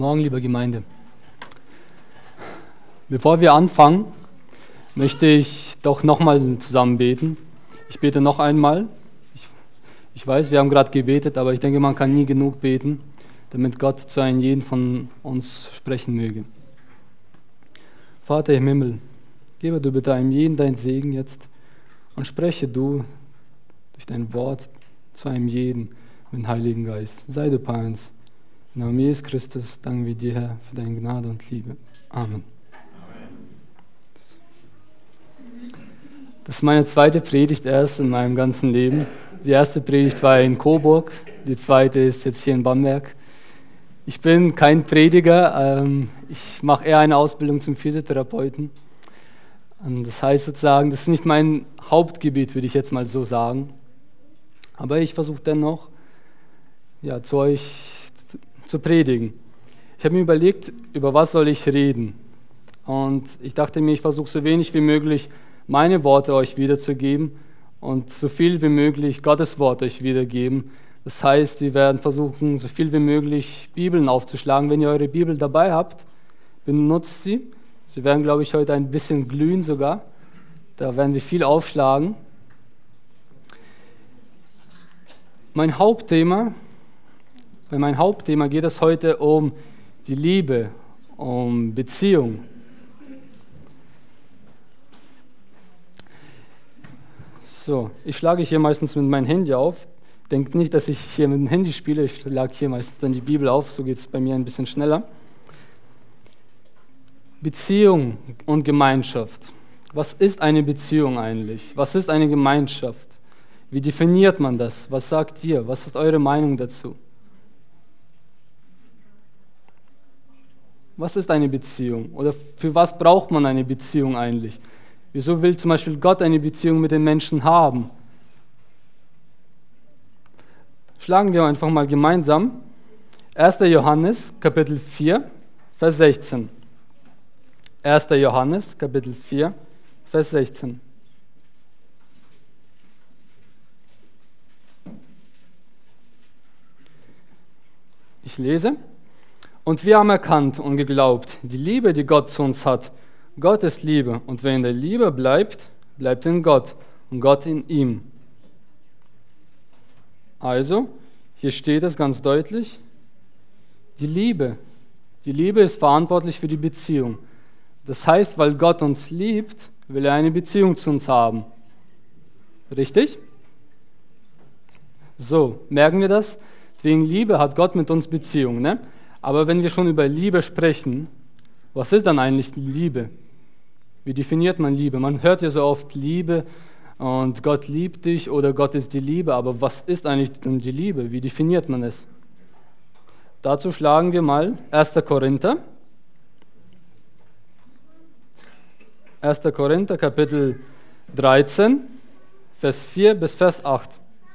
Morgen, liebe Gemeinde. Bevor wir anfangen, möchte ich doch nochmal zusammen beten. Ich bete noch einmal. Ich weiß, wir haben gerade gebetet, aber ich denke, man kann nie genug beten, damit Gott zu einem jeden von uns sprechen möge. Vater im Himmel, gebe du bitte einem jeden deinen Segen jetzt und spreche du durch dein Wort zu einem jeden mit dem Heiligen Geist. Sei du bei uns. Im Namen Jesus Christus danken wir dir, Herr, für deine Gnade und Liebe. Amen. Das ist meine zweite Predigt erst in meinem ganzen Leben. Die erste Predigt war in Coburg, die zweite ist jetzt hier in Bamberg. Ich bin kein Prediger, ich mache eher eine Ausbildung zum Physiotherapeuten. Und das heißt sozusagen, das ist nicht mein Hauptgebiet, würde ich jetzt mal so sagen. Aber ich versuche dennoch, zu euch zu predigen. Ich habe mir überlegt, über was soll ich reden? Und ich dachte mir, ich versuche so wenig wie möglich meine Worte euch wiederzugeben und so viel wie möglich Gottes Wort euch wiedergeben. Das heißt, wir werden versuchen, so viel wie möglich Bibeln aufzuschlagen. Wenn ihr eure Bibel dabei habt, benutzt sie. Sie werden, glaube ich, heute ein bisschen glühen sogar. Da werden wir viel aufschlagen. Bei meinem Hauptthema geht es heute um die Liebe, um Beziehung. So, ich schlage hier meistens mit meinem Handy auf. Denkt nicht, dass ich hier mit dem Handy spiele, ich schlage hier meistens dann die Bibel auf, so geht es bei mir ein bisschen schneller. Beziehung und Gemeinschaft. Was ist eine Beziehung eigentlich? Was ist eine Gemeinschaft? Wie definiert man das? Was sagt ihr? Was ist eure Meinung dazu? Was ist eine Beziehung? Oder für was braucht man eine Beziehung eigentlich? Wieso will zum Beispiel Gott eine Beziehung mit den Menschen haben? Schlagen wir einfach mal gemeinsam 1. Johannes, Kapitel 4, Vers 16. 1. Johannes, Kapitel 4, Vers 16. Ich lese. Und wir haben erkannt und geglaubt, die Liebe, die Gott zu uns hat. Gott ist Liebe, und wer in der Liebe bleibt, bleibt in Gott und Gott in ihm. Also, hier steht es ganz deutlich, die Liebe ist verantwortlich für die Beziehung. Das heißt, weil Gott uns liebt, will er eine Beziehung zu uns haben. Richtig? So, merken wir das? Wegen Liebe hat Gott mit uns Beziehung, ne? Aber wenn wir schon über Liebe sprechen, was ist dann eigentlich Liebe? Wie definiert man Liebe? Man hört ja so oft Liebe und Gott liebt dich oder Gott ist die Liebe, aber was ist eigentlich denn die Liebe? Wie definiert man es? Dazu schlagen wir mal 1. Korinther. 1. Korinther, Kapitel 13, Vers 4 bis Vers 8.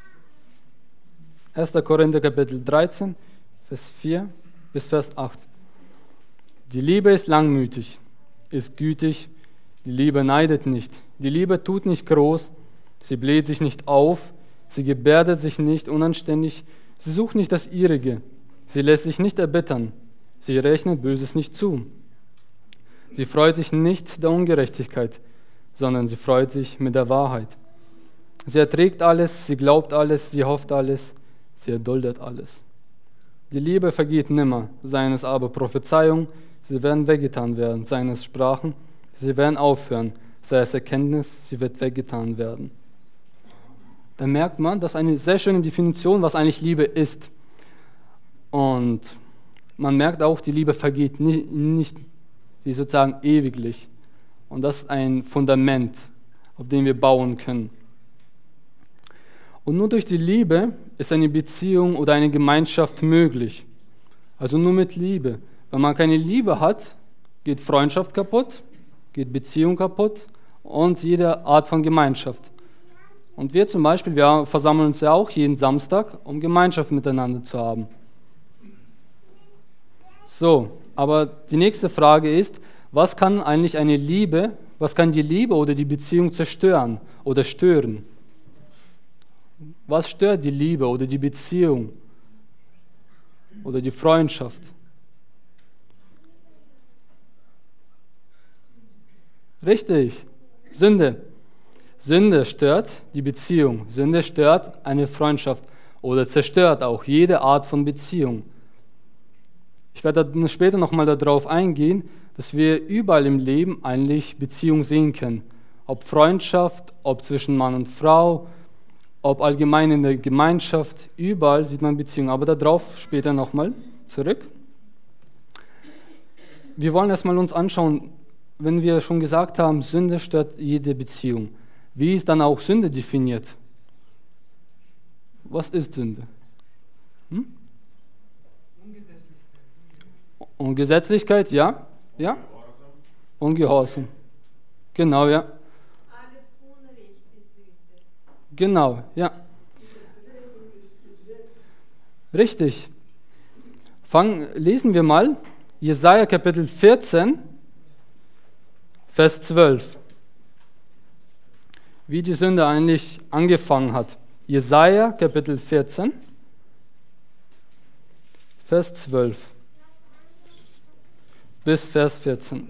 1. Korinther, Kapitel 13, Vers 4 bis Vers 8. Die Liebe ist langmütig, ist gütig, die Liebe neidet nicht, die Liebe tut nicht groß, sie bläht sich nicht auf, sie gebärdet sich nicht unanständig, sie sucht nicht das Ihrige, sie lässt sich nicht erbittern, sie rechnet Böses nicht zu. Sie freut sich nicht der Ungerechtigkeit, sondern sie freut sich mit der Wahrheit. Sie erträgt alles, sie glaubt alles, sie hofft alles, sie erduldet alles. Die Liebe vergeht nimmer, seien es aber Prophezeiung, sie werden weggetan werden, seien es Sprachen, sie werden aufhören, sei es Erkenntnis, sie wird weggetan werden. Da merkt man, das ist eine sehr schöne Definition, was eigentlich Liebe ist. Und man merkt auch, die Liebe vergeht nicht, sie ist sozusagen ewiglich. Und das ist ein Fundament, auf dem wir bauen können. Und nur durch die Liebe ist eine Beziehung oder eine Gemeinschaft möglich. Also nur mit Liebe. Wenn man keine Liebe hat, geht Freundschaft kaputt, geht Beziehung kaputt und jede Art von Gemeinschaft. Und wir zum Beispiel, wir versammeln uns ja auch jeden Samstag, um Gemeinschaft miteinander zu haben. So, aber die nächste Frage ist, was kann die Liebe oder die Beziehung zerstören oder stören? Was stört die Liebe oder die Beziehung oder die Freundschaft? Richtig. Sünde. Sünde stört die Beziehung. Sünde stört eine Freundschaft oder zerstört auch jede Art von Beziehung. Ich werde dann später nochmal darauf eingehen, dass wir überall im Leben eigentlich Beziehung sehen können. Ob Freundschaft, ob zwischen Mann und Frau, ob allgemein in der Gemeinschaft, überall sieht man Beziehungen. Aber darauf später nochmal zurück. Wir wollen erstmal uns anschauen, wenn wir schon gesagt haben, Sünde stört jede Beziehung. Wie ist dann auch Sünde definiert? Was ist Sünde? Ungesetzlichkeit, ja? Ja? Ungehorsam. Genau, ja. Alles Unrecht ist Sünde. Genau, ja. Richtig. Lesen wir mal Jesaja Kapitel 14, Vers 12. Wie die Sünde eigentlich angefangen hat. Jesaja Kapitel 14, Vers 12 bis Vers 14.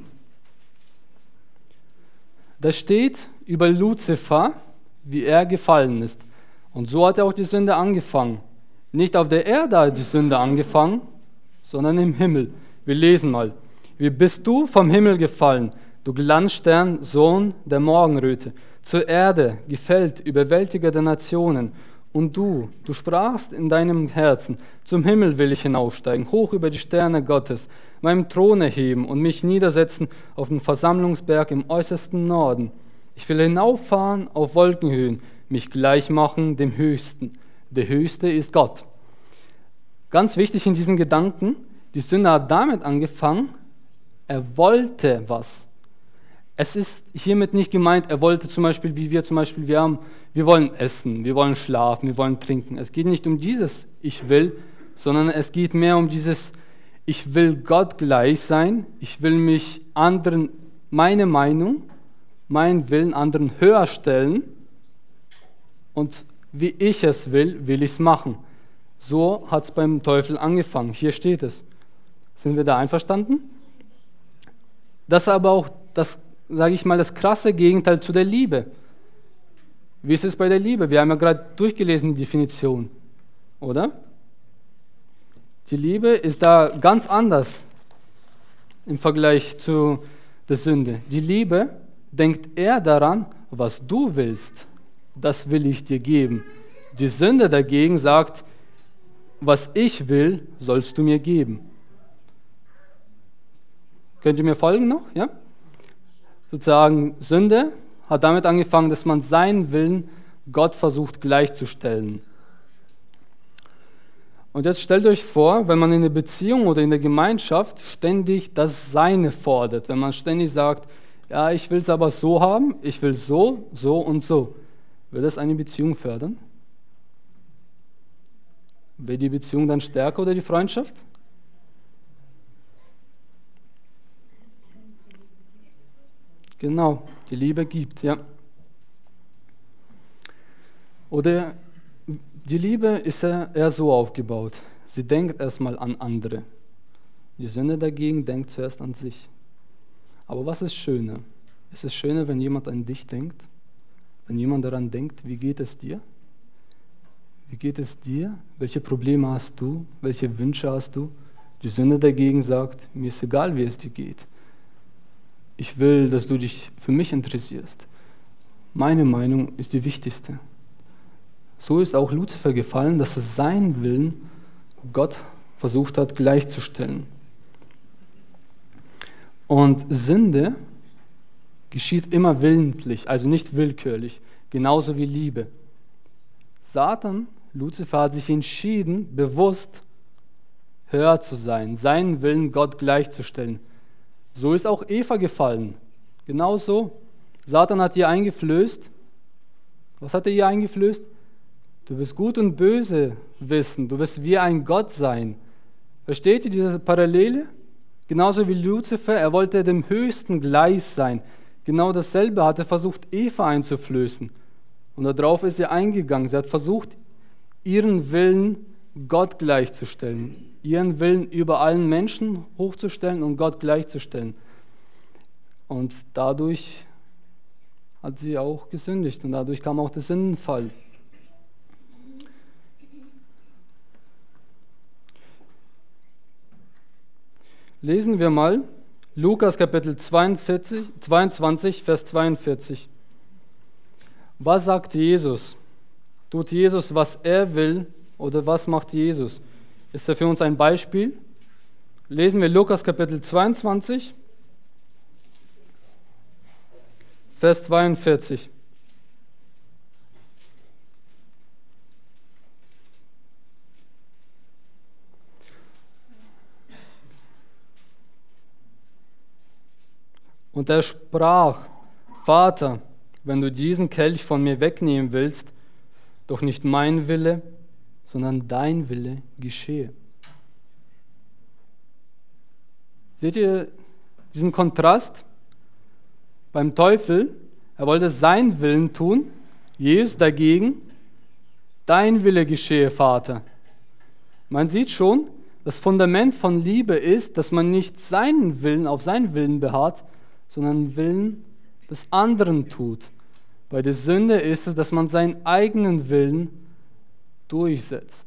Da steht über Luzifer, wie er gefallen ist. Und so hat auch die Sünde angefangen. Nicht auf der Erde hat die Sünde angefangen, sondern im Himmel. Wir lesen mal. Wie bist du vom Himmel gefallen, du Glanzstern, Sohn der Morgenröte? Zur Erde gefällt, Überwältiger der Nationen. Und du sprachst in deinem Herzen, zum Himmel will ich hinaufsteigen, hoch über die Sterne Gottes, meinem Thron erheben und mich niedersetzen auf den Versammlungsberg im äußersten Norden. Ich will hinauffahren auf Wolkenhöhen, mich gleich machen dem Höchsten. Der Höchste ist Gott. Ganz wichtig in diesen Gedanken, die Sünde hat damit angefangen, er wollte was. Es ist hiermit nicht gemeint, er wollte zum Beispiel, wie wir zum Beispiel, wir wollen essen, wir wollen schlafen, wir wollen trinken. Es geht nicht um dieses Ich will, sondern es geht mehr um dieses Ich will Gott gleich sein, ich will mich anderen, meine Meinung, meinen Willen anderen höher stellen und wie ich es will ich es machen. So hat es beim Teufel angefangen. Hier steht es. Sind wir da einverstanden? Das ist aber auch das, sage ich mal, das krasse Gegenteil zu der Liebe. Wie ist es bei der Liebe? Wir haben ja gerade durchgelesen die Definition, oder? Die Liebe ist da ganz anders im Vergleich zu der Sünde. Die Liebe denkt eher daran, was du willst, das will ich dir geben. Die Sünde dagegen sagt, was ich will, sollst du mir geben. Könnt ihr mir folgen noch? Ja? Sozusagen, Sünde hat damit angefangen, dass man seinen Willen Gott versucht gleichzustellen. Und jetzt stellt euch vor, wenn man in der Beziehung oder in der Gemeinschaft ständig das Seine fordert, wenn man ständig sagt, ja, ich will es aber so haben, ich will so, so und so. Wird das eine Beziehung fördern? Wird die Beziehung dann stärker oder die Freundschaft? Genau, die Liebe gibt, ja. Oder die Liebe ist ja eher so aufgebaut. Sie denkt erstmal an andere. Die Sünde dagegen denkt zuerst an sich. Aber was ist schöner? Ist es schöner, wenn jemand an dich denkt? Wenn jemand daran denkt, wie geht es dir? Wie geht es dir? Welche Probleme hast du? Welche Wünsche hast du? Die Sünde dagegen sagt, mir ist egal, wie es dir geht. Ich will, dass du dich für mich interessierst. Meine Meinung ist die wichtigste. So ist auch Luzifer gefallen, dass er seinen Willen Gott versucht hat gleichzustellen. Und Sünde geschieht immer willentlich, also nicht willkürlich, genauso wie Liebe. Satan, Luzifer, hat sich entschieden, bewusst höher zu sein, seinen Willen Gott gleichzustellen. So ist auch Eva gefallen. Genauso. Satan hat ihr eingeflößt. Was hat er ihr eingeflößt? Du wirst Gut und Böse wissen. Du wirst wie ein Gott sein. Versteht ihr diese Parallele? Genauso wie Luzifer, er wollte dem Höchsten gleich sein. Genau dasselbe hat er versucht, Eva einzuflößen. Und darauf ist sie eingegangen. Sie hat versucht, ihren Willen Gott gleichzustellen. Ihren Willen über allen Menschen hochzustellen und Gott gleichzustellen. Und dadurch hat sie auch gesündigt und dadurch kam auch der Sündenfall. Lesen wir mal Lukas Kapitel 22, Vers 42. Was sagt Jesus? Tut Jesus, was er will, oder was macht Jesus? Ist er für uns ein Beispiel? Lesen wir Lukas Kapitel 22, Vers 42. Und er sprach: Vater, wenn du diesen Kelch von mir wegnehmen willst, doch nicht mein Wille, sondern dein Wille geschehe. Seht ihr diesen Kontrast? Beim Teufel, er wollte seinen Willen tun, Jesus dagegen: Dein Wille geschehe, Vater. Man sieht schon, das Fundament von Liebe ist, dass man nicht seinen Willen auf seinen Willen beharrt, sondern den Willen des anderen tut. Bei der Sünde ist es, dass man seinen eigenen Willen durchsetzt.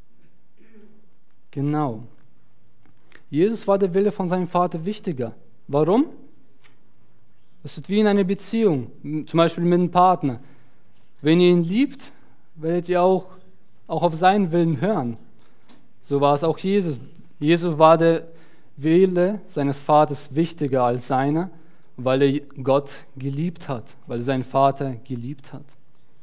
Genau. Jesus war der Wille von seinem Vater wichtiger. Warum? Das ist wie in einer Beziehung, zum Beispiel mit einem Partner. Wenn ihr ihn liebt, werdet ihr auch auf seinen Willen hören. So war es auch Jesus. Jesus war der Wille seines Vaters wichtiger als seiner, weil er Gott geliebt hat, weil er seinen Vater geliebt hat.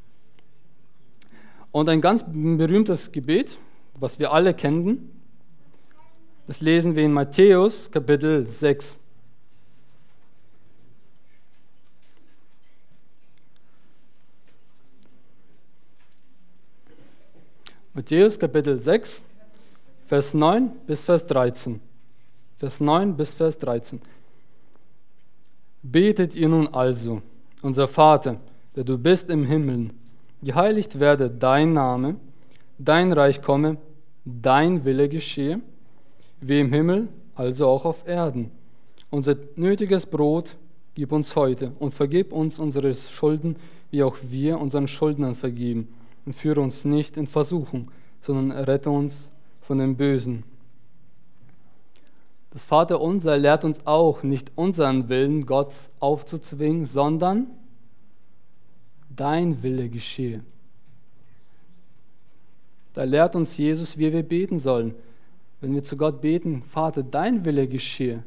Und ein ganz berühmtes Gebet, was wir alle kennen, das lesen wir in Matthäus Kapitel 6. Matthäus Kapitel 6, Vers 9 bis Vers 13. Vers 9 bis Vers 13. Betet ihr nun also, unser Vater, der du bist im Himmel, geheiligt werde dein Name, dein Reich komme, dein Wille geschehe, wie im Himmel, also auch auf Erden. Unser nötiges Brot gib uns heute und vergib uns unsere Schulden, wie auch wir unseren Schuldnern vergeben. Und führe uns nicht in Versuchung, sondern rette uns von dem Bösen. Das Vaterunser lehrt uns auch, nicht unseren Willen Gott aufzuzwingen, sondern dein Wille geschehe. Da lehrt uns Jesus, wie wir beten sollen. Wenn wir zu Gott beten: Vater, dein Wille geschehe.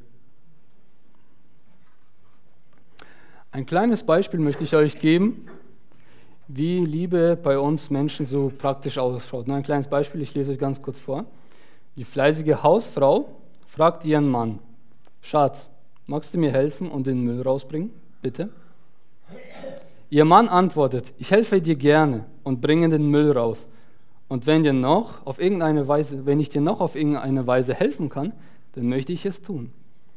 Ein kleines Beispiel möchte ich euch geben, wie Liebe bei uns Menschen so praktisch ausschaut. Nur ein kleines Beispiel, ich lese euch ganz kurz vor. Die fleißige Hausfrau fragt ihren Mann: Schatz, magst du mir helfen und den Müll rausbringen? Bitte. Ihr Mann antwortet: Ich helfe dir gerne und bringe den Müll raus. Und wenn ich dir noch auf irgendeine Weise helfen kann, dann möchte ich es tun.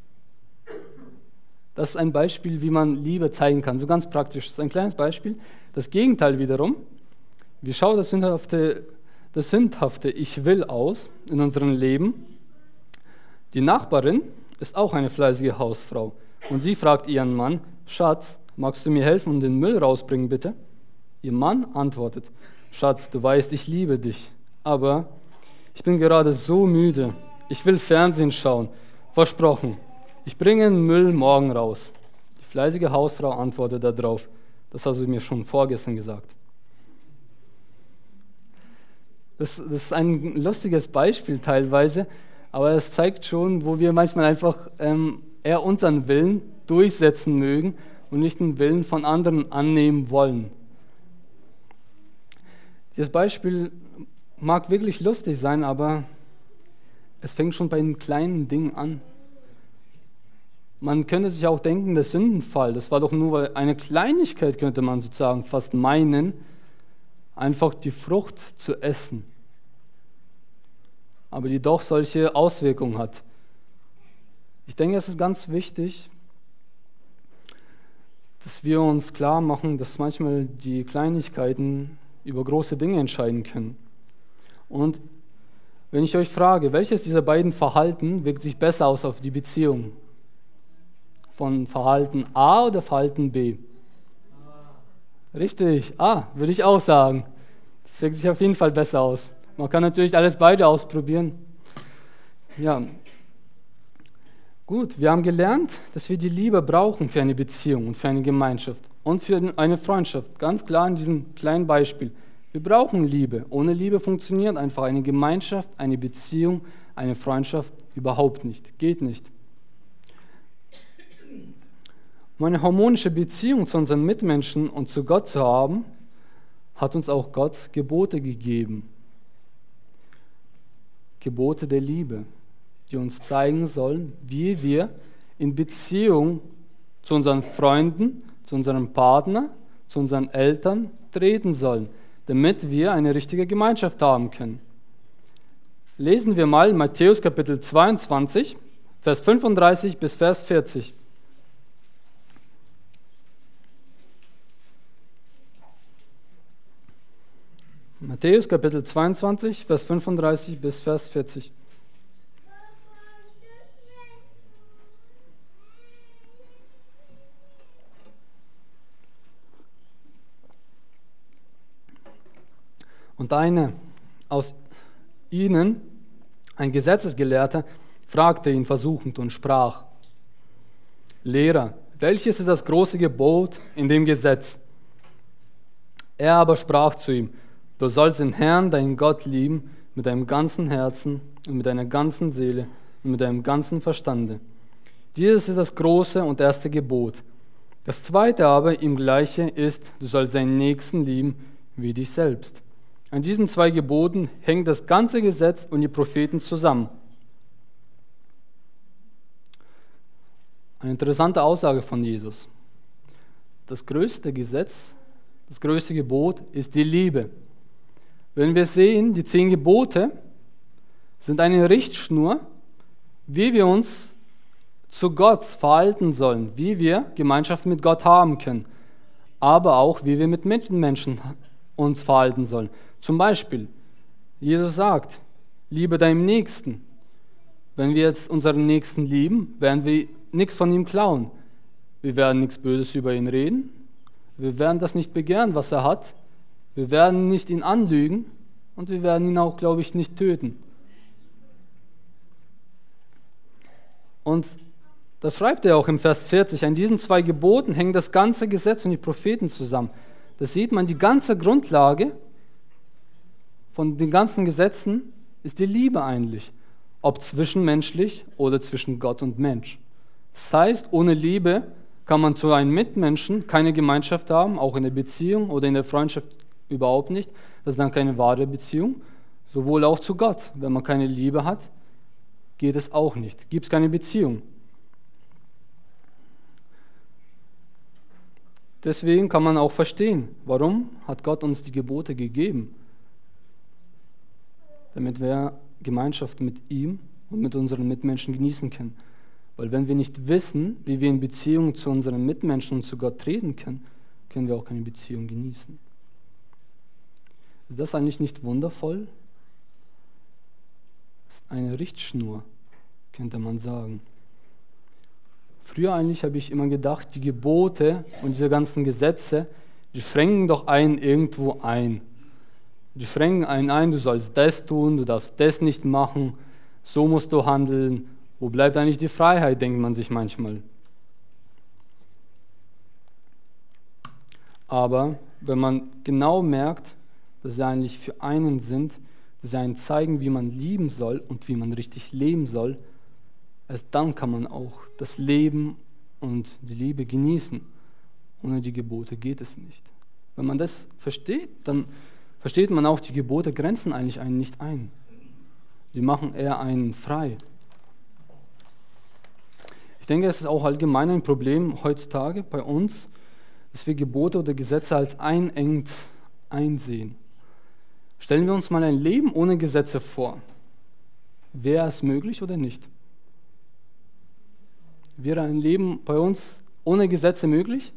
Das ist ein Beispiel, wie man Liebe zeigen kann, so ganz praktisch. Das ist ein kleines Beispiel. Das Gegenteil wiederum: Wie schaut das sündhafte Ich will aus in unserem Leben? Die Nachbarin ist auch eine fleißige Hausfrau und sie fragt ihren Mann: Schatz, magst du mir helfen und den Müll rausbringen, bitte? Ihr Mann antwortet: Schatz, du weißt, ich liebe dich, aber ich bin gerade so müde. Ich will Fernsehen schauen. Versprochen, ich bringe den Müll morgen raus. Die fleißige Hausfrau antwortet darauf: Das hast du mir schon vorgestern gesagt. Das ist ein lustiges Beispiel teilweise, aber es zeigt schon, wo wir manchmal einfach eher unseren Willen durchsetzen mögen und nicht den Willen von anderen annehmen wollen. Dieses Beispiel mag wirklich lustig sein, aber es fängt schon bei den kleinen Dingen an. Man könnte sich auch denken, der Sündenfall, das war doch nur eine Kleinigkeit, könnte man sozusagen fast meinen, einfach die Frucht zu essen. Aber die doch solche Auswirkungen hat. Ich denke, es ist ganz wichtig, dass wir uns klar machen, dass manchmal die Kleinigkeiten über große Dinge entscheiden können. Und wenn ich euch frage, welches dieser beiden Verhalten wirkt sich besser aus auf die Beziehung? Von Verhalten A oder Verhalten B? Richtig, A, würde ich auch sagen. Das wirkt sich auf jeden Fall besser aus. Man kann natürlich alles beide ausprobieren. Ja, gut, wir haben gelernt, dass wir die Liebe brauchen für eine Beziehung und für eine Gemeinschaft und für eine Freundschaft. Ganz klar in diesem kleinen Beispiel. Wir brauchen Liebe. Ohne Liebe funktioniert einfach eine Gemeinschaft, eine Beziehung, eine Freundschaft überhaupt nicht. Geht nicht. Um eine harmonische Beziehung zu unseren Mitmenschen und zu Gott zu haben, hat uns auch Gott Gebote gegeben. Gebote der Liebe, die uns zeigen sollen, wie wir in Beziehung zu unseren Freunden, zu unserem Partner, zu unseren Eltern treten sollen, damit wir eine richtige Gemeinschaft haben können. Lesen wir mal Matthäus Kapitel 22, Vers 35 bis Vers 40. Matthäus Kapitel 22, Vers 35 bis Vers 40. Und einer aus ihnen, ein Gesetzesgelehrter, fragte ihn versuchend und sprach: Lehrer, welches ist das große Gebot in dem Gesetz? Er aber sprach zu ihm: Du sollst den Herrn, deinen Gott, lieben mit deinem ganzen Herzen und mit deiner ganzen Seele und mit deinem ganzen Verstande. Dieses ist das große und erste Gebot. Das zweite aber, ihm gleiche, ist: Du sollst deinen Nächsten lieben wie dich selbst. An diesen zwei Geboten hängt das ganze Gesetz und die Propheten zusammen. Eine interessante Aussage von Jesus. Das größte Gesetz, das größte Gebot ist die Liebe. Wenn wir sehen, die 10 Gebote sind eine Richtschnur, wie wir uns zu Gott verhalten sollen, wie wir Gemeinschaft mit Gott haben können, aber auch, wie wir mit Mitmenschen uns verhalten sollen. Zum Beispiel, Jesus sagt, liebe deinem Nächsten. Wenn wir jetzt unseren Nächsten lieben, werden wir nichts von ihm klauen. Wir werden nichts Böses über ihn reden. Wir werden das nicht begehren, was er hat. Wir werden nicht ihn anlügen und wir werden ihn auch, glaube ich, nicht töten. Und das schreibt er auch im Vers 40. An diesen 2 Geboten hängen das ganze Gesetz und die Propheten zusammen. Da sieht man, die ganze Grundlage von den ganzen Gesetzen ist die Liebe eigentlich. Ob zwischenmenschlich oder zwischen Gott und Mensch. Das heißt, ohne Liebe kann man zu einem Mitmenschen keine Gemeinschaft haben, auch in der Beziehung oder in der Freundschaft überhaupt nicht. Das ist dann keine wahre Beziehung. Sowohl auch zu Gott. Wenn man keine Liebe hat, geht es auch nicht. Gibt es keine Beziehung. Deswegen kann man auch verstehen, warum hat Gott uns die Gebote gegeben? Damit wir Gemeinschaft mit ihm und mit unseren Mitmenschen genießen können. Weil wenn wir nicht wissen, wie wir in Beziehung zu unseren Mitmenschen und zu Gott treten können, können wir auch keine Beziehung genießen. Ist das eigentlich nicht wundervoll? Das ist eine Richtschnur, könnte man sagen. Früher eigentlich habe ich immer gedacht, die Gebote und diese ganzen Gesetze, die schränken doch einen irgendwo ein. Die schränken einen ein, du sollst das tun, du darfst das nicht machen, so musst du handeln. Wo bleibt eigentlich die Freiheit, denkt man sich manchmal. Aber wenn man genau merkt, dass sie eigentlich für einen sind, dass sie einen zeigen, wie man lieben soll und wie man richtig leben soll, erst dann kann man auch das Leben und die Liebe genießen. Ohne die Gebote geht es nicht. Wenn man das versteht, dann versteht man auch, die Gebote grenzen eigentlich einen nicht ein. Die machen eher einen frei. Ich denke, es ist auch allgemein ein Problem heutzutage bei uns, dass wir Gebote oder Gesetze als einengt einsehen. Stellen wir uns mal ein Leben ohne Gesetze vor. Wäre es möglich oder nicht? Wäre ein Leben bei uns ohne Gesetze möglich?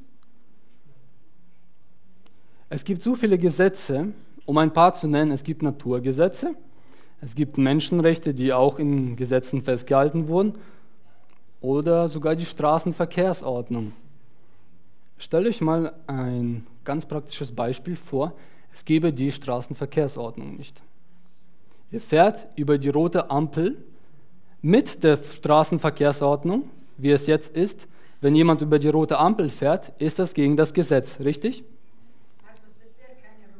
Es gibt so viele Gesetze, um ein paar zu nennen. Es gibt Naturgesetze, es gibt Menschenrechte, die auch in Gesetzen festgehalten wurden. oder sogar die Straßenverkehrsordnung. Stellt euch mal ein ganz praktisches Beispiel vor. Es gäbe die Straßenverkehrsordnung nicht. Ihr fährt über die rote Ampel mit der Straßenverkehrsordnung, wie es jetzt ist. Wenn jemand über die rote Ampel fährt, ist das gegen das Gesetz, richtig? Markus, das wäre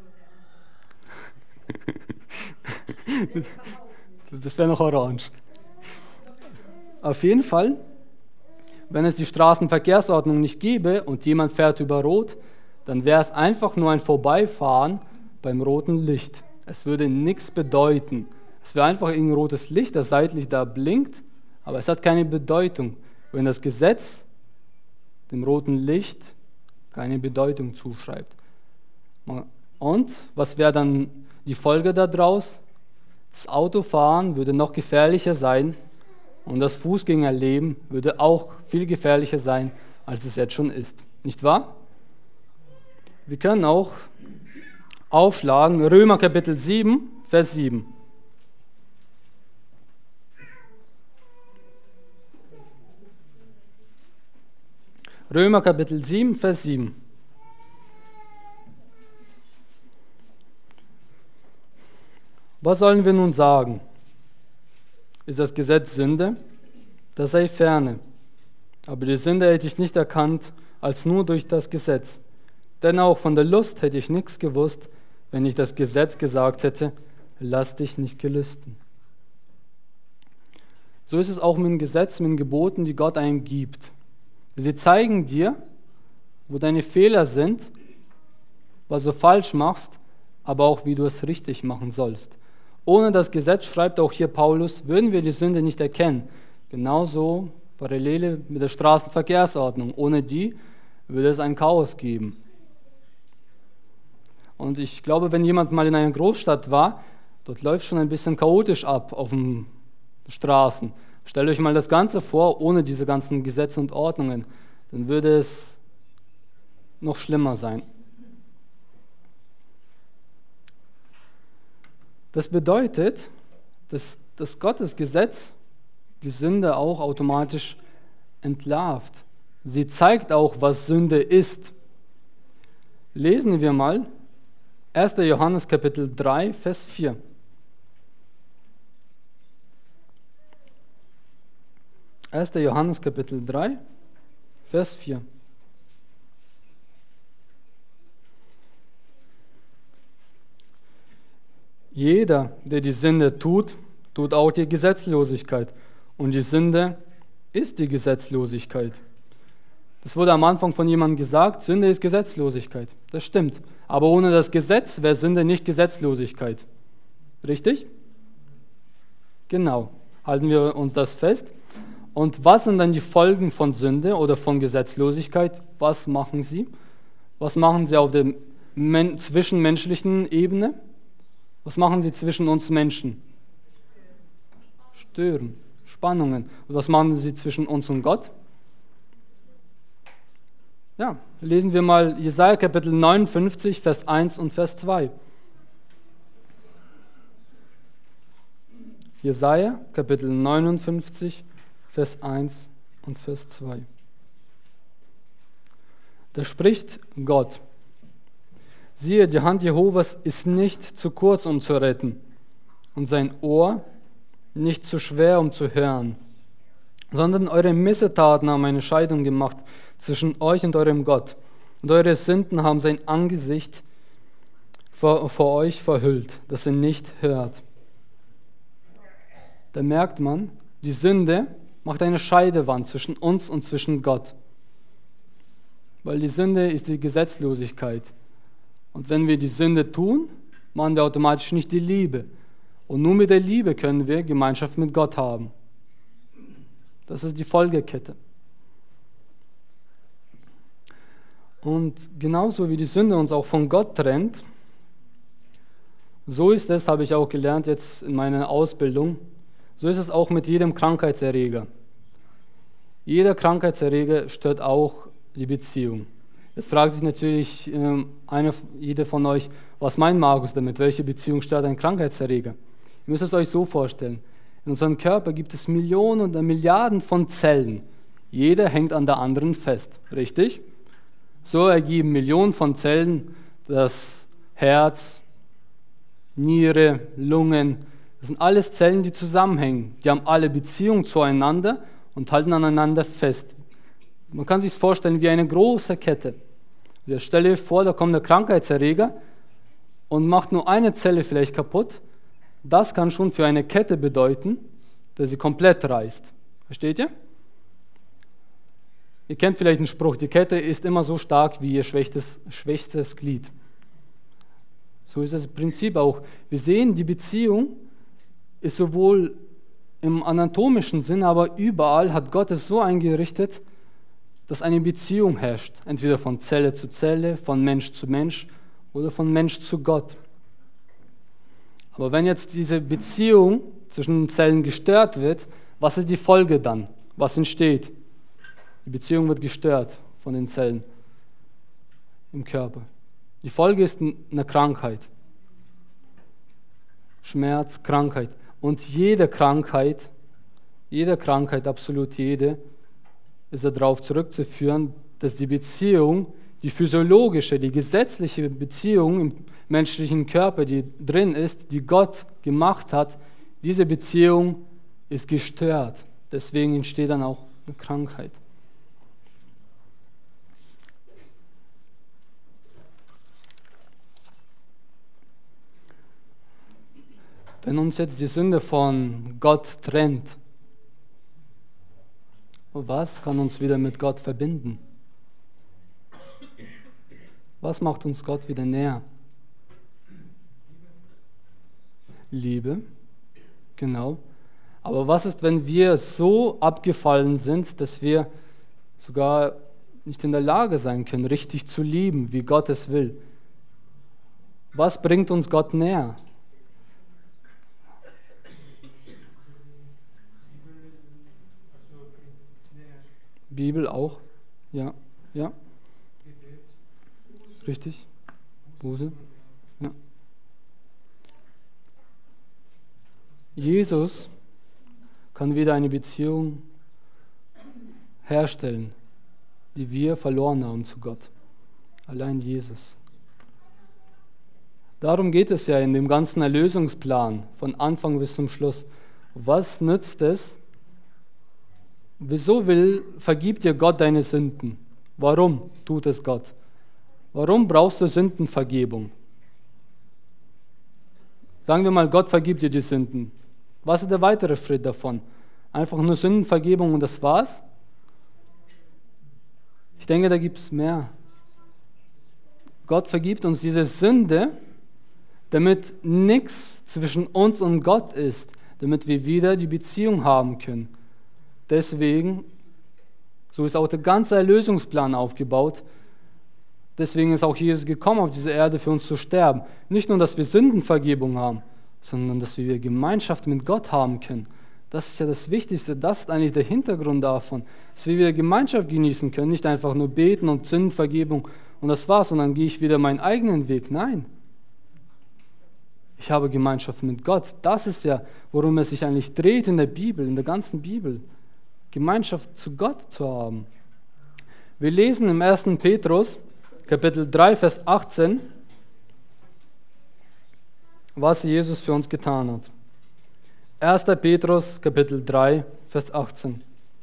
keine rote Ampel. Das wäre noch orange. Auf jeden Fall, wenn es die Straßenverkehrsordnung nicht gäbe und jemand fährt über Rot, dann wäre es einfach nur ein Vorbeifahren beim roten Licht. Es würde nichts bedeuten. Es wäre einfach ein rotes Licht, das seitlich da blinkt, aber es hat keine Bedeutung, wenn das Gesetz dem roten Licht keine Bedeutung zuschreibt. Und was wäre dann die Folge daraus? Das Autofahren würde noch gefährlicher sein und das Fußgängerleben würde auch viel gefährlicher sein, als es jetzt schon ist. Nicht wahr? Wir können auch aufschlagen, Römer Kapitel 7, Vers 7. Römer Kapitel 7, Vers 7. Was sollen wir nun sagen? Ist das Gesetz Sünde? Das sei ferne. Aber die Sünde hätte ich nicht erkannt, als nur durch das Gesetz. Denn auch von der Lust hätte ich nichts gewusst, wenn ich das Gesetz gesagt hätte, lass dich nicht gelüsten. So ist es auch mit dem Gesetz, mit den Geboten, die Gott einem gibt. Sie zeigen dir, wo deine Fehler sind, was du falsch machst, aber auch wie du es richtig machen sollst. Ohne das Gesetz, schreibt auch hier Paulus, würden wir die Sünde nicht erkennen. Genauso Parallele mit der Straßenverkehrsordnung. Ohne die würde es ein Chaos geben. Und ich glaube, wenn jemand mal in einer Großstadt war, dort läuft schon ein bisschen chaotisch ab auf den Straßen. Stellt euch mal das Ganze vor, ohne diese ganzen Gesetze und Ordnungen. Dann würde es noch schlimmer sein. Das bedeutet, dass Gottes Gesetz die Sünde auch automatisch entlarvt. Sie zeigt auch, was Sünde ist. Lesen wir mal 1. Johannes Kapitel 3, Vers 4. 1. Johannes Kapitel 3, Vers 4. Jeder, der die Sünde tut, tut auch die Gesetzlosigkeit. Und die Sünde ist die Gesetzlosigkeit. Das wurde am Anfang von jemandem gesagt, Sünde ist Gesetzlosigkeit. Das stimmt. Aber ohne das Gesetz wäre Sünde nicht Gesetzlosigkeit. Richtig? Genau. Halten wir uns das fest. Und was sind dann die Folgen von Sünde oder von Gesetzlosigkeit? Was machen sie? Was machen sie auf der zwischenmenschlichen Ebene? Was machen sie zwischen uns Menschen? Stören, Spannungen. Und was machen sie zwischen uns und Gott? Ja, lesen wir mal Jesaja Kapitel 59, Vers 1 und Vers 2. Jesaja Kapitel 59, Vers 1 und Vers 2. Da spricht Gott: Siehe, die Hand Jehovas ist nicht zu kurz, um zu retten, und sein Ohr nicht zu schwer, um zu hören, sondern eure Missetaten haben eine Scheidung gemacht zwischen euch und eurem Gott, und eure Sünden haben sein Angesicht vor euch verhüllt, dass er nicht hört. Da merkt man, die Sünde macht eine Scheidewand zwischen uns und zwischen Gott, weil die Sünde ist die Gesetzlosigkeit. Und wenn wir die Sünde tun, machen wir automatisch nicht die Liebe. Und nur mit der Liebe können wir Gemeinschaft mit Gott haben. Das ist die Folgekette. Und genauso wie die Sünde uns auch von Gott trennt, so ist es, habe ich auch gelernt jetzt in meiner Ausbildung, so ist es auch mit jedem Krankheitserreger. Jeder Krankheitserreger stört auch die Beziehung. Jetzt fragt sich natürlich jeder von euch, was meint Markus damit? Welche Beziehung stört ein Krankheitserreger? Ihr müsst es euch so vorstellen. In unserem Körper gibt es Millionen oder Milliarden von Zellen. Jeder hängt an der anderen fest, richtig? So ergeben Millionen von Zellen das Herz, Niere, Lungen. Das sind alles Zellen, die zusammenhängen. Die haben alle Beziehung zueinander und halten aneinander fest. Man kann sich vorstellen wie eine große Kette. Jetzt stelle dir vor, da kommt der Krankheitserreger und macht nur eine Zelle vielleicht kaputt. Das kann schon für eine Kette bedeuten, dass sie komplett reißt. Versteht ihr? Ihr kennt vielleicht den Spruch, die Kette ist immer so stark wie ihr schwächstes Glied. So ist das Prinzip auch. Wir sehen, die Beziehung ist sowohl im anatomischen Sinn, aber überall hat Gott es so eingerichtet, dass eine Beziehung herrscht. Entweder von Zelle zu Zelle, von Mensch zu Mensch oder von Mensch zu Gott. Aber wenn jetzt diese Beziehung zwischen den Zellen gestört wird, was ist die Folge dann? Was entsteht? Die Beziehung wird gestört von den Zellen im Körper. Die Folge ist eine Krankheit. Schmerz, Krankheit. Und jede Krankheit, absolut jede, ist darauf zurückzuführen, dass die Beziehung, die physiologische, die gesetzliche Beziehung im menschlichen Körper, die drin ist, die Gott gemacht hat, diese Beziehung ist gestört. Deswegen entsteht dann auch eine Krankheit. Wenn uns jetzt die Sünde von Gott trennt, was kann uns wieder mit Gott verbinden? Was macht uns Gott wieder näher? Liebe, genau. Aber was ist, wenn wir so abgefallen sind, dass wir sogar nicht in der Lage sein können, richtig zu lieben, wie Gott es will? Was bringt uns Gott näher? Bibel auch, ja. Richtig, Buße, ja. Jesus kann wieder eine Beziehung herstellen, die wir verloren haben zu Gott. Allein Jesus. Darum geht es ja in dem ganzen Erlösungsplan, von Anfang bis zum Schluss. Was nützt es? Wieso vergibt dir Gott deine Sünden? Warum tut es Gott? Warum brauchst du Sündenvergebung? Sagen wir mal, Gott vergibt dir die Sünden. Was ist der weitere Schritt davon? Einfach nur Sündenvergebung und das war's? Ich denke, da gibt es mehr. Gott vergibt uns diese Sünde, damit nichts zwischen uns und Gott ist, damit wir wieder die Beziehung haben können. Deswegen, so ist auch der ganze Erlösungsplan aufgebaut. Deswegen ist auch Jesus gekommen, auf diese Erde für uns zu sterben. Nicht nur, dass wir Sündenvergebung haben, sondern dass wir Gemeinschaft mit Gott haben können. Das ist ja das Wichtigste, das ist eigentlich der Hintergrund davon, dass wir wieder Gemeinschaft genießen können, nicht einfach nur beten und Sündenvergebung und das war's und dann gehe ich wieder meinen eigenen Weg. Nein, ich habe Gemeinschaft mit Gott. Das ist ja, worum es sich eigentlich dreht in der Bibel, in der ganzen Bibel. Gemeinschaft zu Gott zu haben. Wir lesen im 1. Petrus, Kapitel 3, Vers 18, was Jesus für uns getan hat. 1. Petrus, Kapitel 3, Vers 18.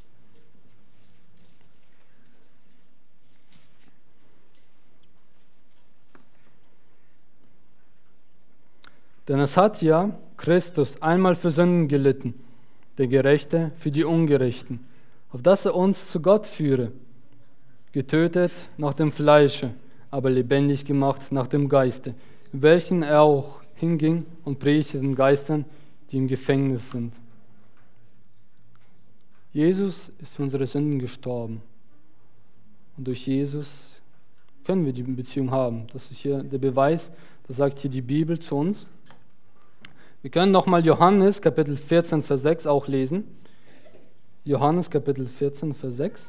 Denn es hat ja Christus einmal für Sünden gelitten, der Gerechte für die Ungerechten, auf dass er uns zu Gott führe, getötet nach dem Fleische, aber lebendig gemacht nach dem Geiste, in welchen er auch hinging und predigte den Geistern, die im Gefängnis sind. Jesus ist für unsere Sünden gestorben. Und durch Jesus können wir die Beziehung haben. Das ist hier der Beweis, das sagt hier die Bibel zu uns. Wir können nochmal Johannes Kapitel 14, Vers 6 auch lesen. Johannes Kapitel 14, Vers 6.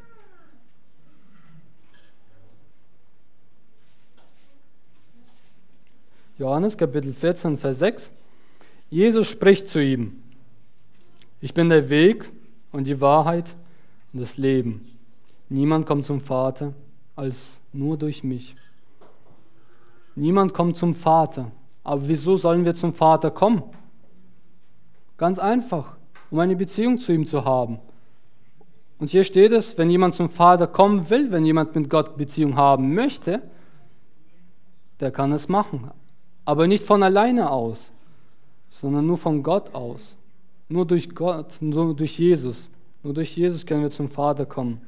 Johannes Kapitel 14, Vers 6. Jesus spricht zu ihm: Ich bin der Weg und die Wahrheit und das Leben. Niemand kommt zum Vater als nur durch mich. Niemand kommt zum Vater. Aber wieso sollen wir zum Vater kommen? Ganz einfach, um eine Beziehung zu ihm zu haben. Und hier steht es, wenn jemand zum Vater kommen will, wenn jemand mit Gott Beziehung haben möchte, der kann es machen. Aber nicht von alleine aus, sondern nur von Gott aus. Nur durch Gott, nur durch Jesus. Nur durch Jesus können wir zum Vater kommen.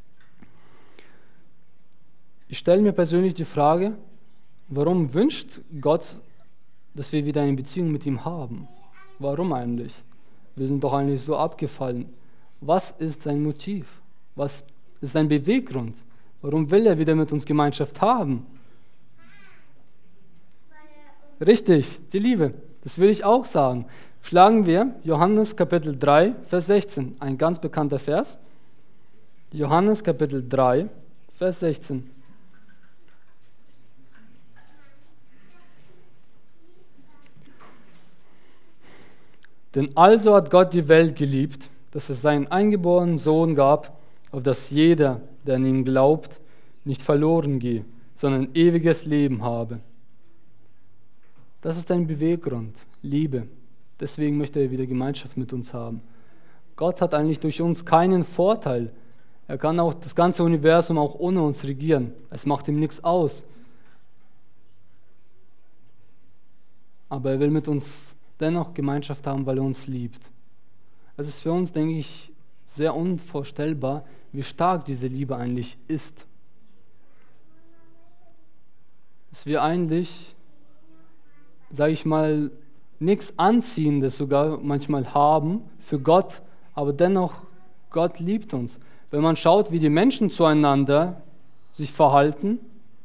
Ich stelle mir persönlich die Frage, warum wünscht Gott, dass wir wieder eine Beziehung mit ihm haben? Warum eigentlich? Wir sind doch eigentlich so abgefallen. Was ist sein Motiv? Was ist sein Beweggrund? Warum will er wieder mit uns Gemeinschaft haben? Richtig, die Liebe. Das will ich auch sagen. Schlagen wir Johannes Kapitel 3, Vers 16, ein ganz bekannter Vers. Johannes Kapitel 3, Vers 16. Denn also hat Gott die Welt geliebt, dass es seinen eingeborenen Sohn gab, auf dass jeder, der an ihn glaubt, nicht verloren gehe, sondern ewiges Leben habe. Das ist ein Beweggrund, Liebe. Deswegen möchte er wieder Gemeinschaft mit uns haben. Gott hat eigentlich durch uns keinen Vorteil. Er kann auch das ganze Universum auch ohne uns regieren. Es macht ihm nichts aus. Aber er will mit uns dennoch Gemeinschaft haben, weil er uns liebt. Es ist für uns, denke ich, sehr unvorstellbar, wie stark diese Liebe eigentlich ist. Dass wir eigentlich, sage ich mal, nichts Anziehendes sogar manchmal haben für Gott, aber dennoch, Gott liebt uns. Wenn man schaut, wie die Menschen zueinander sich verhalten,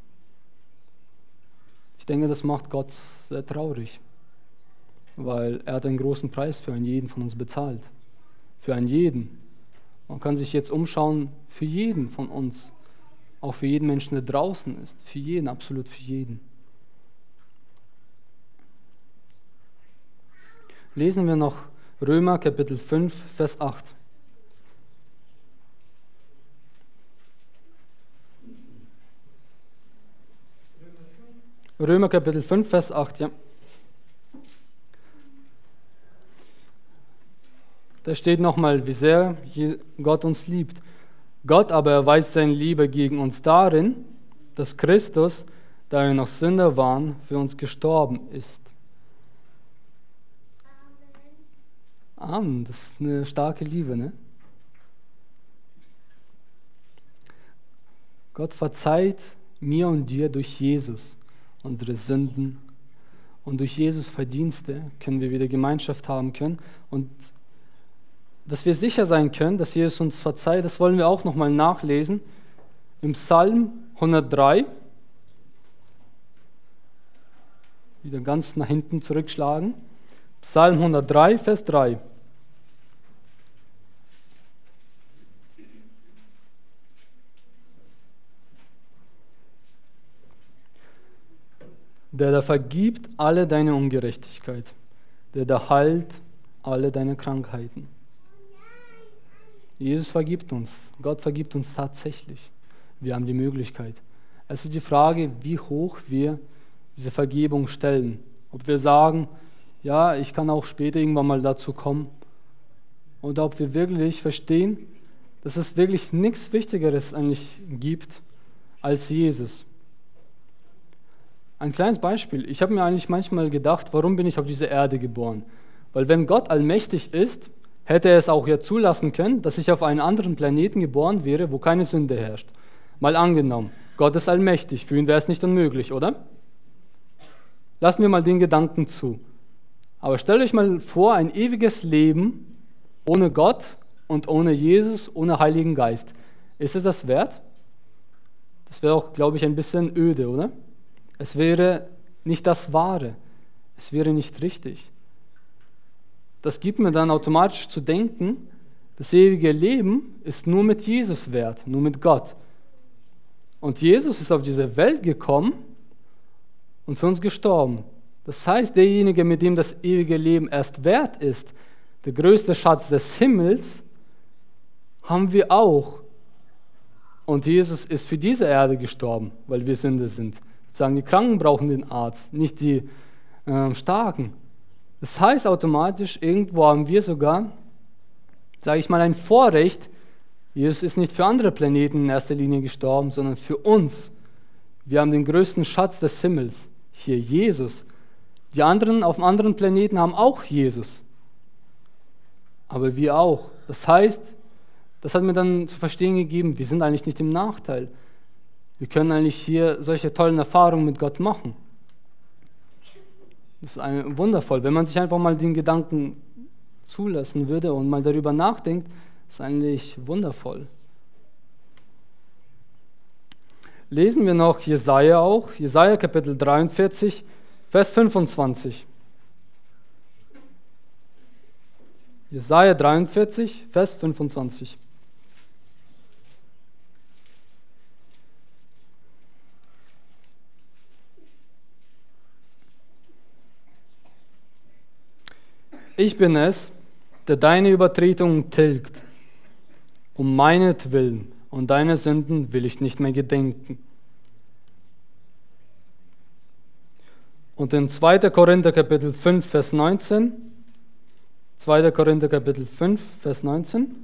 ich denke, das macht Gott sehr traurig, weil er hat einen großen Preis für einen jeden von uns bezahlt. Für einen jeden. Man kann sich jetzt umschauen für jeden von uns, auch für jeden Menschen, der draußen ist, für jeden, absolut für jeden. Lesen wir noch Römer Kapitel 5, Vers 8. Römer Kapitel 5, Vers 8, ja. Da steht nochmal, wie sehr Gott uns liebt. Gott aber erweist seine Liebe gegen uns darin, dass Christus, da wir noch Sünder waren, für uns gestorben ist. Amen, das ist eine starke Liebe, ne? Gott verzeiht mir und dir durch Jesus unsere Sünden. Und durch Jesus Verdienste können wir wieder Gemeinschaft haben können. Und dass wir sicher sein können, dass Jesus uns verzeiht, das wollen wir auch nochmal nachlesen. Im Psalm 103. Wieder ganz nach hinten zurückschlagen. Psalm 103, Vers 3. Der da vergibt alle deine Ungerechtigkeit, der da heilt alle deine Krankheiten. Jesus vergibt uns, Gott vergibt uns tatsächlich. Wir haben die Möglichkeit. Es ist die Frage, wie hoch wir diese Vergebung stellen. Ob wir sagen, ja, ich kann auch später irgendwann mal dazu kommen. Oder ob wir wirklich verstehen, dass es wirklich nichts Wichtigeres eigentlich gibt als Jesus. Ein kleines Beispiel. Ich habe mir eigentlich manchmal gedacht, warum bin ich auf dieser Erde geboren? Weil wenn Gott allmächtig ist, hätte er es auch ja zulassen können, dass ich auf einen anderen Planeten geboren wäre, wo keine Sünde herrscht. Mal angenommen, Gott ist allmächtig, für ihn wäre es nicht unmöglich, oder? Lassen wir mal den Gedanken zu. Aber stellt euch mal vor, ein ewiges Leben ohne Gott und ohne Jesus, ohne Heiligen Geist. Ist es das wert? Das wäre auch, glaube ich, ein bisschen öde, oder? Es wäre nicht das Wahre. Es wäre nicht richtig. Das gibt mir dann automatisch zu denken, das ewige Leben ist nur mit Jesus wert, nur mit Gott. Und Jesus ist auf diese Welt gekommen und für uns gestorben. Das heißt, derjenige, mit dem das ewige Leben erst wert ist, der größte Schatz des Himmels, haben wir auch. Und Jesus ist für diese Erde gestorben, weil wir Sünder sind. Sozusagen die Kranken brauchen den Arzt, nicht die Starken. Das heißt automatisch, irgendwo haben wir sogar, sage ich mal, ein Vorrecht. Jesus ist nicht für andere Planeten in erster Linie gestorben, sondern für uns. Wir haben den größten Schatz des Himmels, hier Jesus. Die anderen auf anderen Planeten haben auch Jesus. Aber wir auch. Das heißt, das hat mir dann zu verstehen gegeben, wir sind eigentlich nicht im Nachteil. Wir können eigentlich hier solche tollen Erfahrungen mit Gott machen. Das ist wundervoll. Wenn man sich einfach mal den Gedanken zulassen würde und mal darüber nachdenkt, ist eigentlich wundervoll. Lesen wir noch Jesaja auch, Jesaja Kapitel 43, Vers 25. Jesaja 43, Vers 25. Ich bin es, der deine Übertretungen tilgt, um meinetwillen, und deine Sünden will ich nicht mehr gedenken. Und in 2. Korinther Kapitel 5, Vers 19, 2. Korinther Kapitel 5, Vers 19,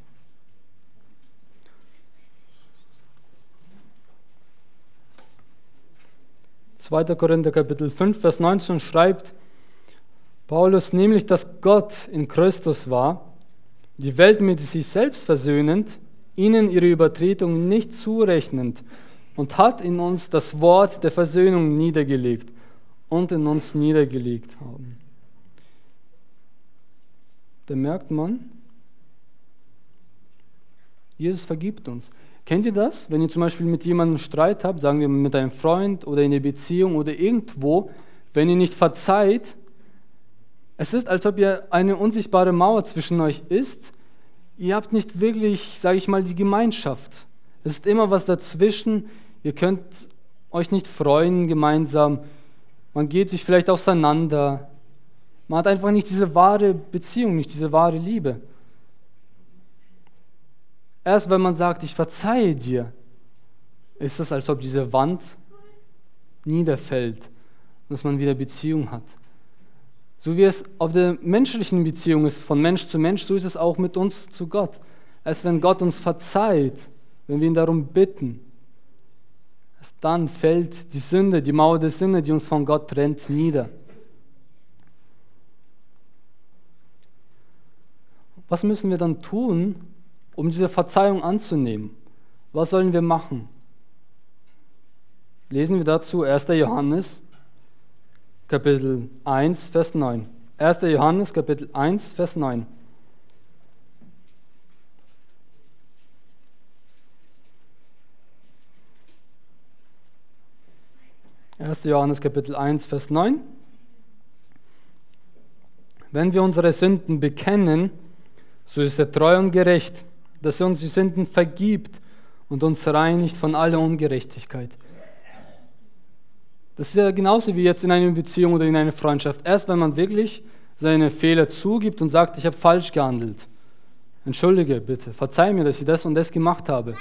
Zweiter Korinther Kapitel 5, Vers 19 schreibt Paulus nämlich, dass Gott in Christus war, die Welt mit sich selbst versöhnend, ihnen ihre Übertretungen nicht zurechnend und hat in uns das Wort der Versöhnung niedergelegt und in uns niedergelegt haben. Da merkt man, Jesus vergibt uns. Kennt ihr das? Wenn ihr zum Beispiel mit jemandem Streit habt, sagen wir mit einem Freund oder in der Beziehung oder irgendwo, wenn ihr nicht verzeiht, es ist, als ob ihr eine unsichtbare Mauer zwischen euch ist. Ihr habt nicht wirklich, sage ich mal, die Gemeinschaft. Es ist immer was dazwischen. Ihr könnt euch nicht freuen gemeinsam. Man geht sich vielleicht auseinander. Man hat einfach nicht diese wahre Beziehung, nicht diese wahre Liebe. Erst wenn man sagt, ich verzeihe dir, ist es, als ob diese Wand niederfällt und dass man wieder Beziehung hat. So wie es auf der menschlichen Beziehung ist, von Mensch zu Mensch, so ist es auch mit uns zu Gott. Erst wenn Gott uns verzeiht, wenn wir ihn darum bitten, erst dann fällt die Sünde, die Mauer der Sünde, die uns von Gott trennt, nieder. Was müssen wir dann tun, um diese Verzeihung anzunehmen? Was sollen wir machen? Lesen wir dazu 1. Johannes, Kapitel 1, Vers 9. 1. Johannes, Kapitel 1, Vers 9. Johannes, Kapitel 1, Vers 9. Wenn wir unsere Sünden bekennen, so ist er treu und gerecht, dass er uns die Sünden vergibt und uns reinigt von aller Ungerechtigkeit. Das ist ja genauso wie jetzt in einer Beziehung oder in einer Freundschaft. Erst wenn man wirklich seine Fehler zugibt und sagt, ich habe falsch gehandelt. Entschuldige bitte, verzeih mir, dass ich das und das gemacht habe.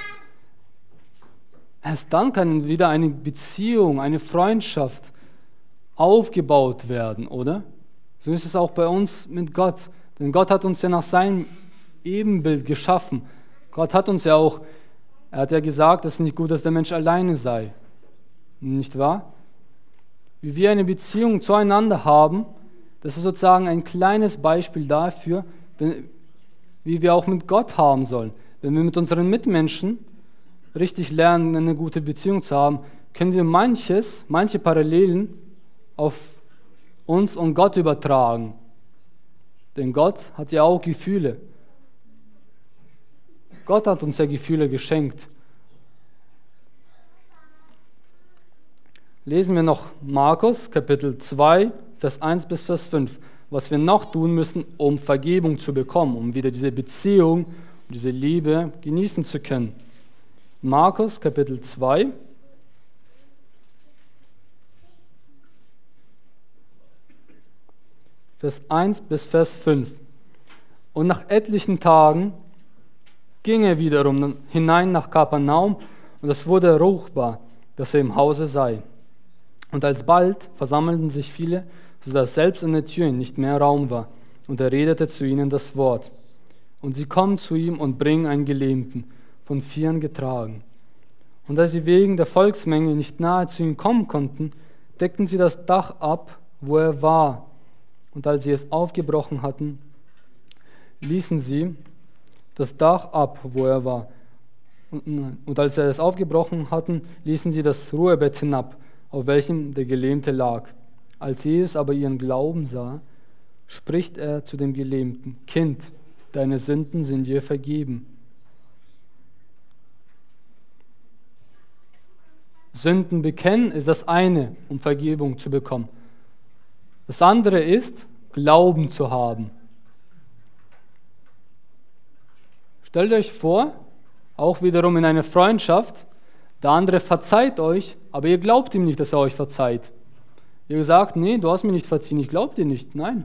Erst dann kann wieder eine Beziehung, eine Freundschaft aufgebaut werden, oder? So ist es auch bei uns mit Gott. Denn Gott hat uns ja nach seinem Ebenbild geschaffen. Gott hat uns ja auch, er hat ja gesagt, es ist nicht gut, dass der Mensch alleine sei. Nicht wahr? Wie wir eine Beziehung zueinander haben, das ist sozusagen ein kleines Beispiel dafür, wie wir auch mit Gott haben sollen. Wenn wir mit unseren Mitmenschen richtig lernen, eine gute Beziehung zu haben, können wir manche Parallelen auf uns und Gott übertragen. Denn Gott hat ja auch Gefühle. Gott hat uns ja Gefühle geschenkt. Lesen wir noch Markus, Kapitel 2, Vers 1 bis Vers 5, was wir noch tun müssen, um Vergebung zu bekommen, um wieder diese Beziehung, diese Liebe genießen zu können. Markus, Kapitel 2, Vers 1 bis Vers 5. Und nach etlichen Tagen ging er wiederum hinein nach Kapernaum, und es wurde ruchbar, dass er im Hause sei. Und alsbald versammelten sich viele, sodass selbst an den Türen nicht mehr Raum war, und er redete zu ihnen das Wort. Und sie kommen zu ihm und bringen einen Gelähmten, von Vieren getragen. Und da sie wegen der Volksmenge nicht nahe zu ihm kommen konnten, deckten sie das Dach ab, wo er war. Und als sie es aufgebrochen hatten, ließen sie das Dach ab, wo er war. Und als sie es aufgebrochen hatten, ließen sie das Ruhebett hinab, auf welchem der Gelähmte lag. Als Jesus aber ihren Glauben sah, spricht er zu dem Gelähmten: Kind, deine Sünden sind dir vergeben. Sünden bekennen ist das eine, um Vergebung zu bekommen. Das andere ist, Glauben zu haben. Stellt euch vor, auch wiederum in einer Freundschaft, der andere verzeiht euch, aber ihr glaubt ihm nicht, dass er euch verzeiht. Ihr sagt, nee, du hast mir nicht verziehen, ich glaube dir nicht. Nein.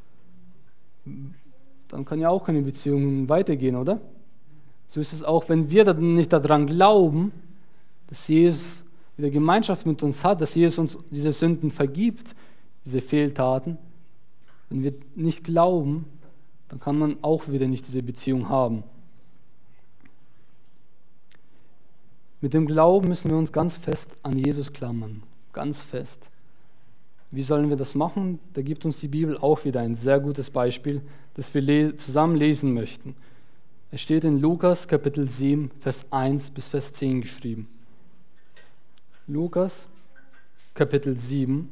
Dann kann ja auch keine Beziehung weitergehen, oder? So ist es auch, wenn wir dann nicht daran glauben, dass Jesus wieder Gemeinschaft mit uns hat, dass Jesus uns diese Sünden vergibt, diese Fehltaten. Wenn wir nicht glauben, dann kann man auch wieder nicht diese Beziehung haben. Mit dem Glauben müssen wir uns ganz fest an Jesus klammern, ganz fest. Wie sollen wir das machen? Da gibt uns die Bibel auch wieder ein sehr gutes Beispiel, das wir zusammen lesen möchten. Es steht in Lukas Kapitel 7, Vers 1 bis Vers 10 geschrieben. Lukas Kapitel 7,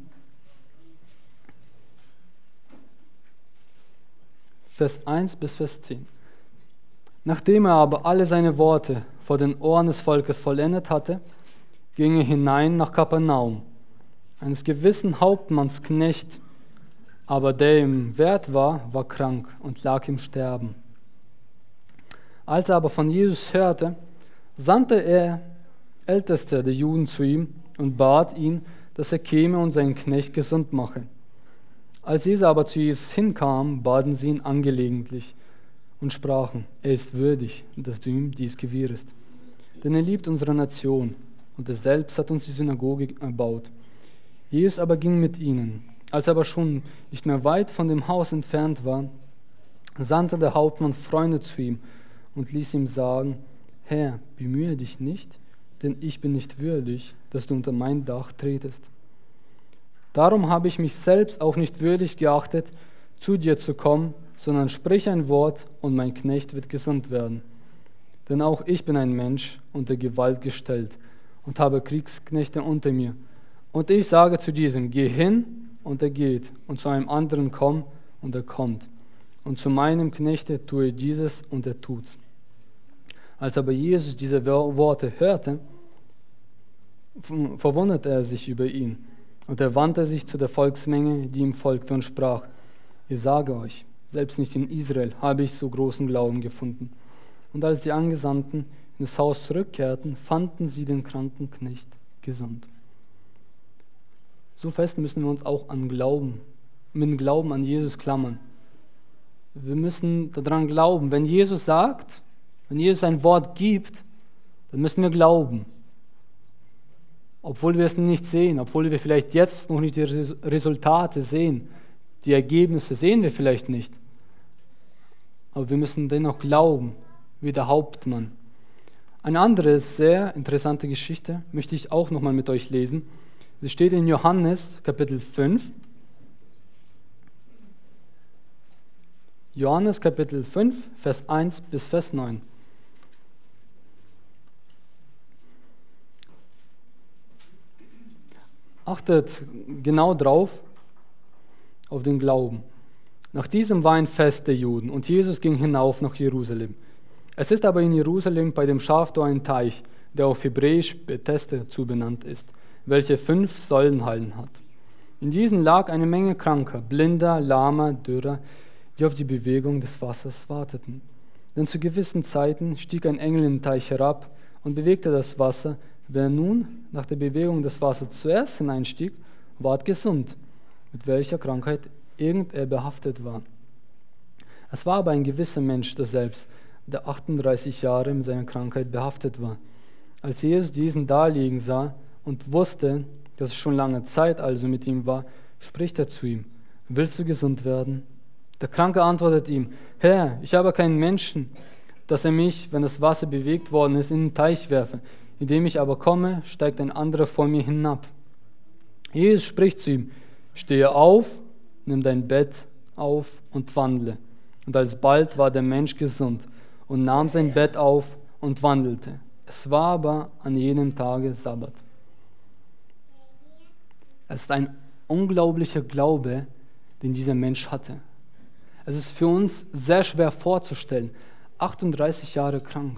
Vers 1 bis Vers 10. Nachdem er aber alle seine Worte vor den Ohren des Volkes vollendet hatte, ging er hinein nach Kapernaum, eines gewissen Hauptmanns Knecht, aber der ihm wert war krank und lag im Sterben. Als er aber von Jesus hörte, sandte er Älteste der Juden zu ihm und bat ihn, dass er käme und seinen Knecht gesund mache. Als diese aber zu Jesus hinkamen, baten sie ihn angelegentlich und sprachen: Er ist würdig, dass du ihm dies gewährest. Denn er liebt unsere Nation und er selbst hat uns die Synagoge erbaut. Jesus aber ging mit ihnen. Als er aber schon nicht mehr weit von dem Haus entfernt war, sandte der Hauptmann Freunde zu ihm und ließ ihm sagen: Herr, bemühe dich nicht, denn ich bin nicht würdig, dass du unter mein Dach tretest. Darum habe ich mich selbst auch nicht würdig geachtet, zu dir zu kommen, sondern sprich ein Wort und mein Knecht wird gesund werden. Denn auch ich bin ein Mensch unter Gewalt gestellt und habe Kriegsknechte unter mir. Und ich sage zu diesem: Geh hin, und er geht, und zu einem anderen: Komm, und er kommt. Und zu meinem Knechte: Tue dieses, und er tut's. Als aber Jesus diese Worte hörte, verwunderte er sich über ihn. Und er wandte sich zu der Volksmenge, die ihm folgte, und sprach: Ich sage euch, selbst nicht in Israel habe ich so großen Glauben gefunden. Und als die Angesandten in das Haus zurückkehrten, fanden sie den kranken Knecht gesund. So fest müssen wir uns auch mit dem Glauben an Jesus klammern. Wir müssen daran glauben. Wenn Jesus sagt, wenn Jesus ein Wort gibt, dann müssen wir glauben. Obwohl wir es nicht sehen, obwohl wir vielleicht jetzt noch nicht die Resultate sehen, die Ergebnisse sehen wir vielleicht nicht. Aber wir müssen dennoch glauben, wie der Hauptmann. Eine andere sehr interessante Geschichte möchte ich auch nochmal mit euch lesen. Sie steht in Johannes Kapitel 5. Johannes Kapitel 5, Vers 1 bis Vers 9. Achtet genau drauf, auf den Glauben. Nach diesem war ein Fest der Juden und Jesus ging hinauf nach Jerusalem. Es ist aber in Jerusalem bei dem Schaftor ein Teich, der auf Hebräisch Bethesda zubenannt ist, welche 5 Säulenhallen hat. In diesen lag eine Menge Kranker, Blinder, Lahmer, Dürrer, die auf die Bewegung des Wassers warteten. Denn zu gewissen Zeiten stieg ein Engel in den Teich herab und bewegte das Wasser. Wer nun nach der Bewegung des Wassers zuerst hineinstieg, ward gesund, mit welcher Krankheit irgend er behaftet war. Es war aber ein gewisser Mensch daselbst, der 38 Jahre mit seiner Krankheit behaftet war. Als Jesus diesen da liegen sah und wusste, dass es schon lange Zeit also mit ihm war, spricht er zu ihm: Willst du gesund werden? Der Kranke antwortet ihm: Herr, ich habe keinen Menschen, dass er mich, wenn das Wasser bewegt worden ist, in den Teich werfe. Indem ich aber komme, steigt ein anderer vor mir hinab. Jesus spricht zu ihm: Stehe auf, nimm dein Bett auf und wandle. Und alsbald war der Mensch gesund und nahm sein Bett auf und wandelte. Es war aber an jenem Tage Sabbat. Es ist ein unglaublicher Glaube, den dieser Mensch hatte. Es ist für uns sehr schwer vorzustellen. 38 Jahre krank.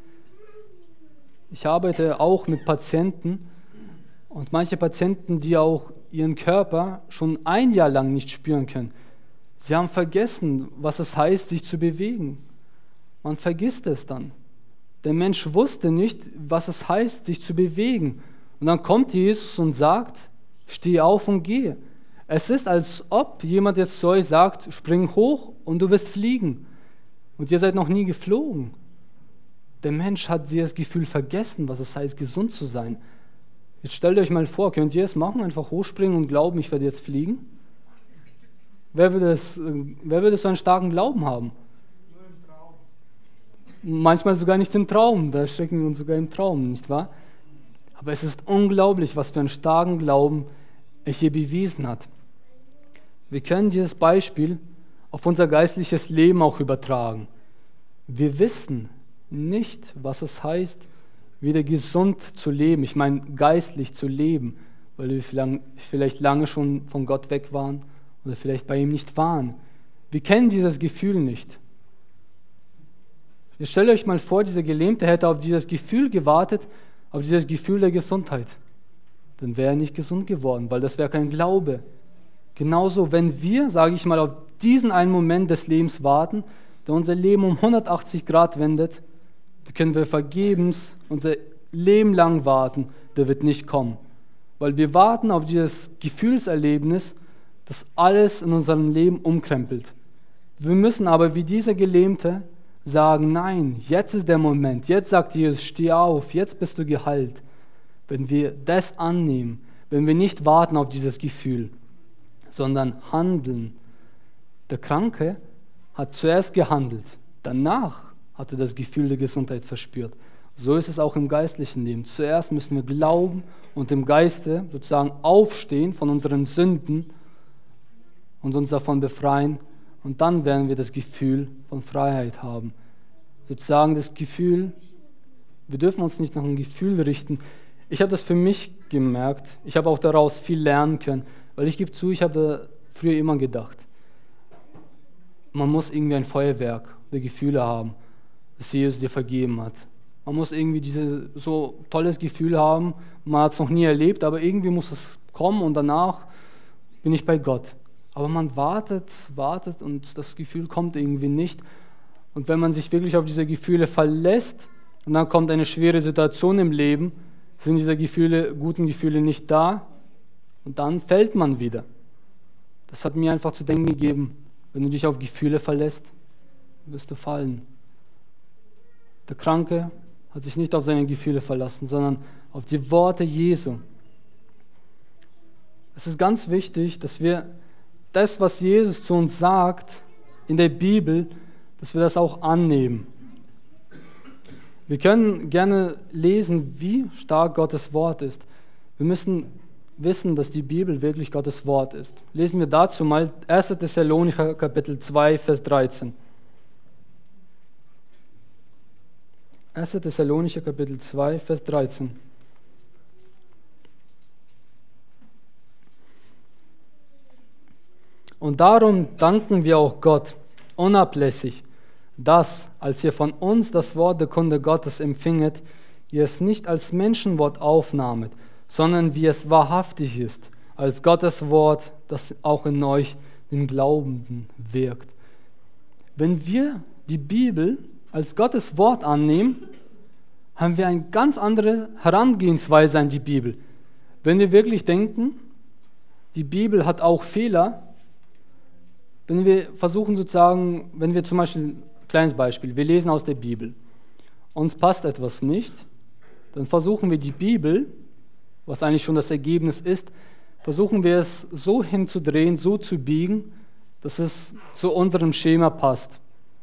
Ich arbeite auch mit Patienten und manche Patienten, die auch ihren Körper schon ein Jahr lang nicht spüren können. Sie haben vergessen, was es heißt, sich zu bewegen. Man vergisst es dann. Der Mensch wusste nicht, was es heißt, sich zu bewegen. Und dann kommt Jesus und sagt: Steh auf und gehe. Es ist, als ob jemand jetzt zu euch sagt: Spring hoch und du wirst fliegen. Und ihr seid noch nie geflogen. Der Mensch hat dieses Gefühl vergessen, was es heißt, gesund zu sein. Jetzt stellt euch mal vor, könnt ihr es machen, einfach hochspringen und glauben, ich werde jetzt fliegen? Wer würde so einen starken Glauben haben? Nur im Traum. Manchmal sogar nicht im Traum, da schrecken wir uns sogar im Traum, nicht wahr? Aber es ist unglaublich, was für einen starken Glauben er hier bewiesen hat. Wir können dieses Beispiel auf unser geistliches Leben auch übertragen. Wir wissen nicht, was es heißt, wieder gesund zu leben. Ich meine, geistlich zu leben, weil wir vielleicht lange schon von Gott weg waren oder vielleicht bei ihm nicht waren. Wir kennen dieses Gefühl nicht. Jetzt stellt euch mal vor, dieser Gelähmte hätte auf dieses Gefühl gewartet, auf dieses Gefühl der Gesundheit. Dann wäre er nicht gesund geworden, weil das wäre kein Glaube. Genauso, wenn wir, sage ich mal, auf diesen einen Moment des Lebens warten, der unser Leben um 180 Grad wendet, da können wir vergebens unser Leben lang warten, der wird nicht kommen. Weil wir warten auf dieses Gefühlserlebnis, das alles in unserem Leben umkrempelt. Wir müssen aber wie dieser Gelähmte sagen: Nein, jetzt ist der Moment, jetzt sagt Jesus: Steh auf, jetzt bist du geheilt. Wenn wir das annehmen, wenn wir nicht warten auf dieses Gefühl, sondern handeln. Der Kranke hat zuerst gehandelt, danach hat er das Gefühl der Gesundheit verspürt. So ist es auch im geistlichen Leben. Zuerst müssen wir glauben und im Geiste sozusagen aufstehen von unseren Sünden und uns davon befreien, und dann werden wir das Gefühl von Freiheit haben. Sozusagen das Gefühl, wir dürfen uns nicht nach einem Gefühl richten. Ich habe das für mich gemerkt, ich habe auch daraus viel lernen können, weil ich gebe zu, ich habe da früher immer gedacht, man muss irgendwie ein Feuerwerk der Gefühle haben, das Jesus dir vergeben hat. Man muss irgendwie dieses so tolles Gefühl haben, man hat es noch nie erlebt, aber irgendwie muss es kommen und danach bin ich bei Gott. Aber man wartet und das Gefühl kommt irgendwie nicht. Und wenn man sich wirklich auf diese Gefühle verlässt und dann kommt eine schwere Situation im Leben, sind diese guten Gefühle nicht da und dann fällt man wieder. Das hat mir einfach zu denken gegeben: Wenn du dich auf Gefühle verlässt, wirst du fallen. Der Kranke hat sich nicht auf seine Gefühle verlassen, sondern auf die Worte Jesu. Es ist ganz wichtig, dass wir das, was Jesus zu uns sagt in der Bibel, dass wir das auch annehmen. Wir können gerne lesen, wie stark Gottes Wort ist. Wir müssen wissen, dass die Bibel wirklich Gottes Wort ist. Lesen wir dazu mal 1. Thessalonicher Kapitel 2, Vers 13. 1. Thessalonicher Kapitel 2, Vers 13. Und darum danken wir auch Gott unablässig, dass, als ihr von uns das Wort der Kunde Gottes empfinget, ihr es nicht als Menschenwort aufnahmet, sondern wie es wahrhaftig ist, als Gottes Wort, das auch in euch, den Glaubenden, wirkt. Wenn wir die Bibel als Gottes Wort annehmen, haben wir eine ganz andere Herangehensweise an die Bibel. Wenn wir wirklich denken, die Bibel hat auch Fehler, wenn wir versuchen sozusagen, wenn wir zum Beispiel, kleines Beispiel, wir lesen aus der Bibel, uns passt etwas nicht, dann versuchen wir die Bibel, was eigentlich schon das Ergebnis ist, versuchen wir es so hinzudrehen, so zu biegen, dass es zu unserem Schema passt.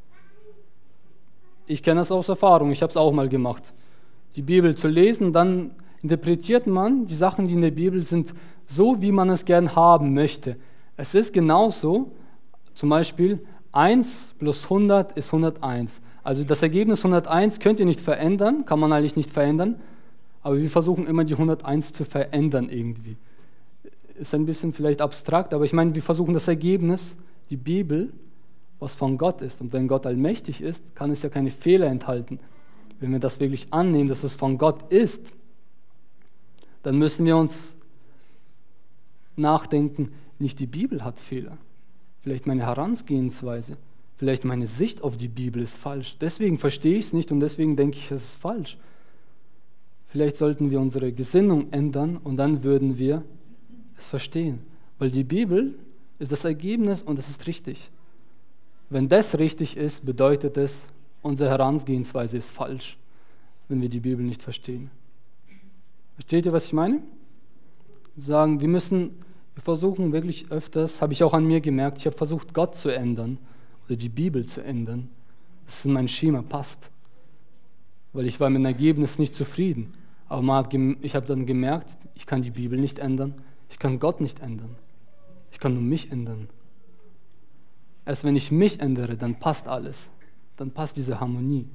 Ich kenne das aus Erfahrung, ich habe es auch mal gemacht. Die Bibel zu lesen, dann interpretiert man die Sachen, die in der Bibel sind, so, wie man es gern haben möchte. Es ist genauso, zum Beispiel 1 plus 100 ist 101. Also das Ergebnis 101 könnt ihr nicht verändern, kann man eigentlich nicht verändern, aber wir versuchen immer die 101 zu verändern irgendwie. Ist ein bisschen vielleicht abstrakt, aber ich meine, wir versuchen das Ergebnis, die Bibel, was von Gott ist. Und wenn Gott allmächtig ist, kann es ja keine Fehler enthalten. Wenn wir das wirklich annehmen, dass es von Gott ist, dann müssen wir uns nachdenken, nicht die Bibel hat Fehler. Vielleicht meine Herangehensweise, vielleicht meine Sicht auf die Bibel ist falsch. Deswegen verstehe ich es nicht und deswegen denke ich, es ist falsch. Vielleicht sollten wir unsere Gesinnung ändern und dann würden wir es verstehen. Weil die Bibel ist das Ergebnis und es ist richtig. Wenn das richtig ist, bedeutet es, unsere Herangehensweise ist falsch, wenn wir die Bibel nicht verstehen. Versteht ihr, was ich meine? Sagen, wir versuchen wirklich öfters, habe ich auch an mir gemerkt, ich habe versucht, Gott zu ändern oder die Bibel zu ändern, dass es in mein Schema passt. Weil ich war mit dem Ergebnis nicht zufrieden. Aber ich habe dann gemerkt, ich kann die Bibel nicht ändern, ich kann Gott nicht ändern. Ich kann nur mich ändern. Erst wenn ich mich ändere, dann passt alles. Dann passt diese Harmonie.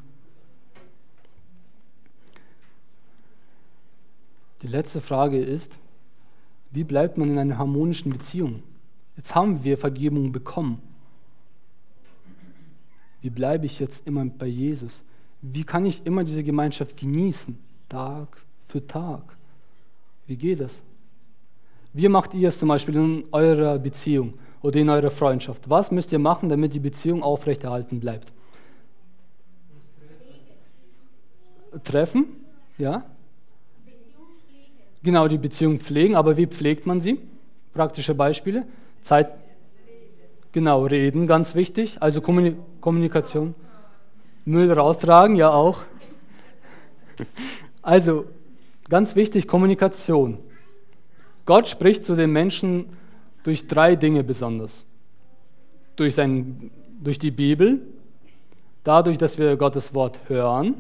Die letzte Frage ist, wie bleibt man in einer harmonischen Beziehung? Jetzt haben wir Vergebung bekommen. Wie bleibe ich jetzt immer bei Jesus? Wie kann ich immer diese Gemeinschaft genießen? Tag für Tag. Wie geht das? Wie macht ihr es zum Beispiel in eurer Beziehung oder in eurer Freundschaft? Was müsst ihr machen, damit die Beziehung aufrechterhalten bleibt? Treffen? Ja? Genau, die Beziehung pflegen, aber wie pflegt man sie? Praktische Beispiele. Zeit. Genau, reden, ganz wichtig. Also Kommunikation. Müll raustragen, ja auch. Also, ganz wichtig, Kommunikation. Gott spricht zu den Menschen durch 3 Dinge besonders. Durch die Bibel, dadurch, dass wir Gottes Wort hören.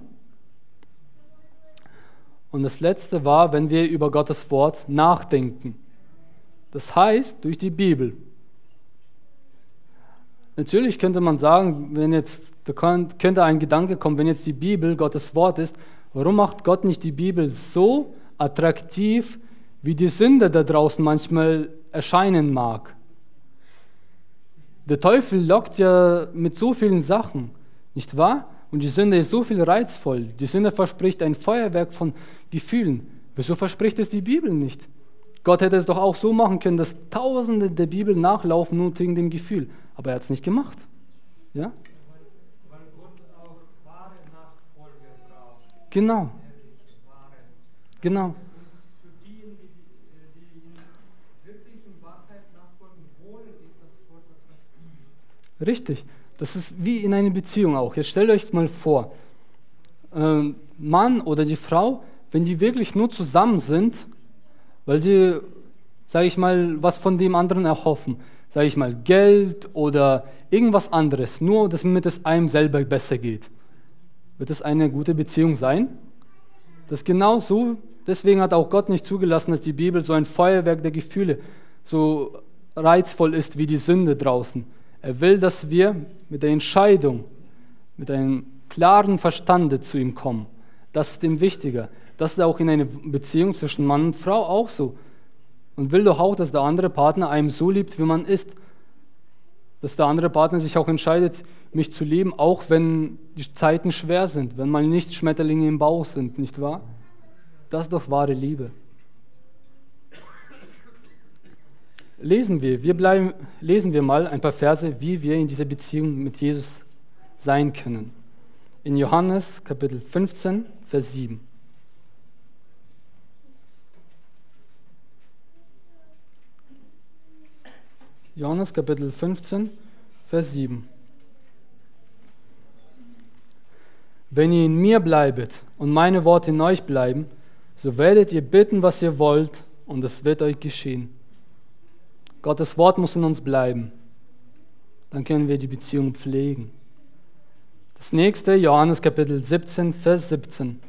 Und das letzte war, wenn wir über Gottes Wort nachdenken. Das heißt, durch die Bibel. Natürlich könnte man sagen, da könnte ein Gedanke kommen, wenn jetzt die Bibel Gottes Wort ist, warum macht Gott nicht die Bibel so attraktiv, wie die Sünde da draußen manchmal erscheinen mag? Der Teufel lockt ja mit so vielen Sachen, nicht wahr? Und die Sünde ist so viel reizvoll. Die Sünde verspricht ein Feuerwerk von Gefühlen. Wieso verspricht es die Bibel nicht? Gott hätte es doch auch so machen können, dass Tausende der Bibel nachlaufen nur wegen dem Gefühl. Aber er hat es nicht gemacht. Ja? Weil Gott auch wahre Nachfolger braucht. Genau. Genau. Für die wirklichen Wahrheit nachfolgen wollen, ist das Wort attraktiv. Richtig. Das ist wie in einer Beziehung auch. Jetzt stellt euch mal vor, Mann oder die Frau, wenn die wirklich nur zusammen sind, weil sie, sage ich mal, was von dem anderen erhoffen, sage ich mal, Geld oder irgendwas anderes, nur damit es einem selber besser geht. Wird es eine gute Beziehung sein? Das ist genau so, deswegen hat auch Gott nicht zugelassen, dass die Bibel so ein Feuerwerk der Gefühle so reizvoll ist wie die Sünde draußen. Er will, dass wir mit der Entscheidung, mit einem klaren Verstande zu ihm kommen. Das ist ihm wichtiger. Das ist auch in einer Beziehung zwischen Mann und Frau auch so. Und will doch auch, dass der andere Partner einem so liebt, wie man ist. Dass der andere Partner sich auch entscheidet, mich zu lieben, auch wenn die Zeiten schwer sind, wenn mal nicht Schmetterlinge im Bauch sind, nicht wahr? Das ist doch wahre Liebe. Lesen wir mal ein paar Verse, wie wir in dieser Beziehung mit Jesus sein können. In Johannes Kapitel 15, Vers 7. Johannes Kapitel 15, Vers 7. Wenn ihr in mir bleibet und meine Worte in euch bleiben, so werdet ihr bitten, was ihr wollt, und es wird euch geschehen. Gottes Wort muss in uns bleiben. Dann können wir die Beziehung pflegen. Das nächste, Johannes Kapitel 17, Vers 17.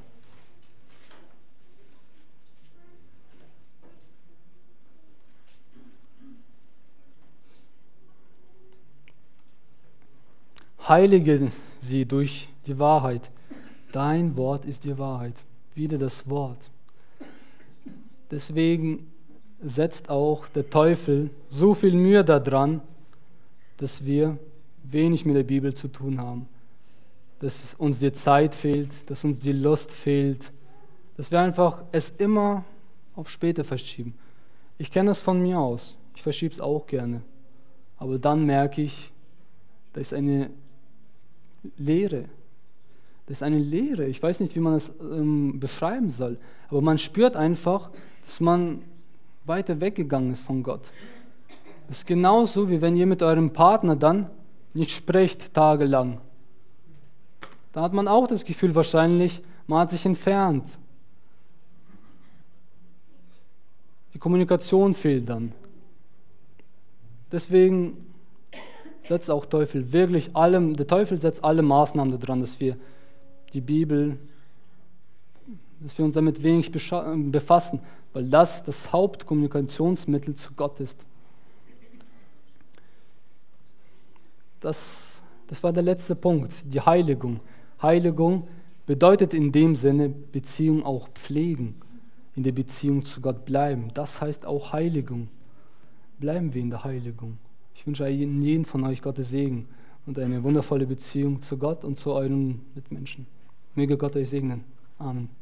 Heilige sie durch die Wahrheit. Dein Wort ist die Wahrheit. Wieder das Wort. Deswegen setzt auch der Teufel so viel Mühe daran, dass wir wenig mit der Bibel zu tun haben. Dass uns die Zeit fehlt, dass uns die Lust fehlt, dass wir einfach es immer auf später verschieben. Ich kenne das von mir aus. Ich verschiebe es auch gerne. Aber dann merke ich, da ist eine Leere. Das ist eine Leere. Ich weiß nicht, wie man das beschreiben soll. Aber man spürt einfach, dass man weiter weggegangen ist von Gott. Das ist genauso, wie wenn ihr mit eurem Partner dann nicht sprecht tagelang. Da hat man auch das Gefühl wahrscheinlich, man hat sich entfernt. Die Kommunikation fehlt dann. Deswegen setzt auch der Teufel setzt alle Maßnahmen daran, dass wir die Bibel, dass wir uns damit wenig befassen, weil das Hauptkommunikationsmittel zu Gott ist. Das war der letzte Punkt, die Heiligung. Heiligung bedeutet in dem Sinne Beziehung auch pflegen, in der Beziehung zu Gott bleiben. Das heißt auch Heiligung. Bleiben wir in der Heiligung. Ich wünsche jedem von euch Gottes Segen und eine wundervolle Beziehung zu Gott und zu euren Mitmenschen. Möge Gott euch segnen. Amen.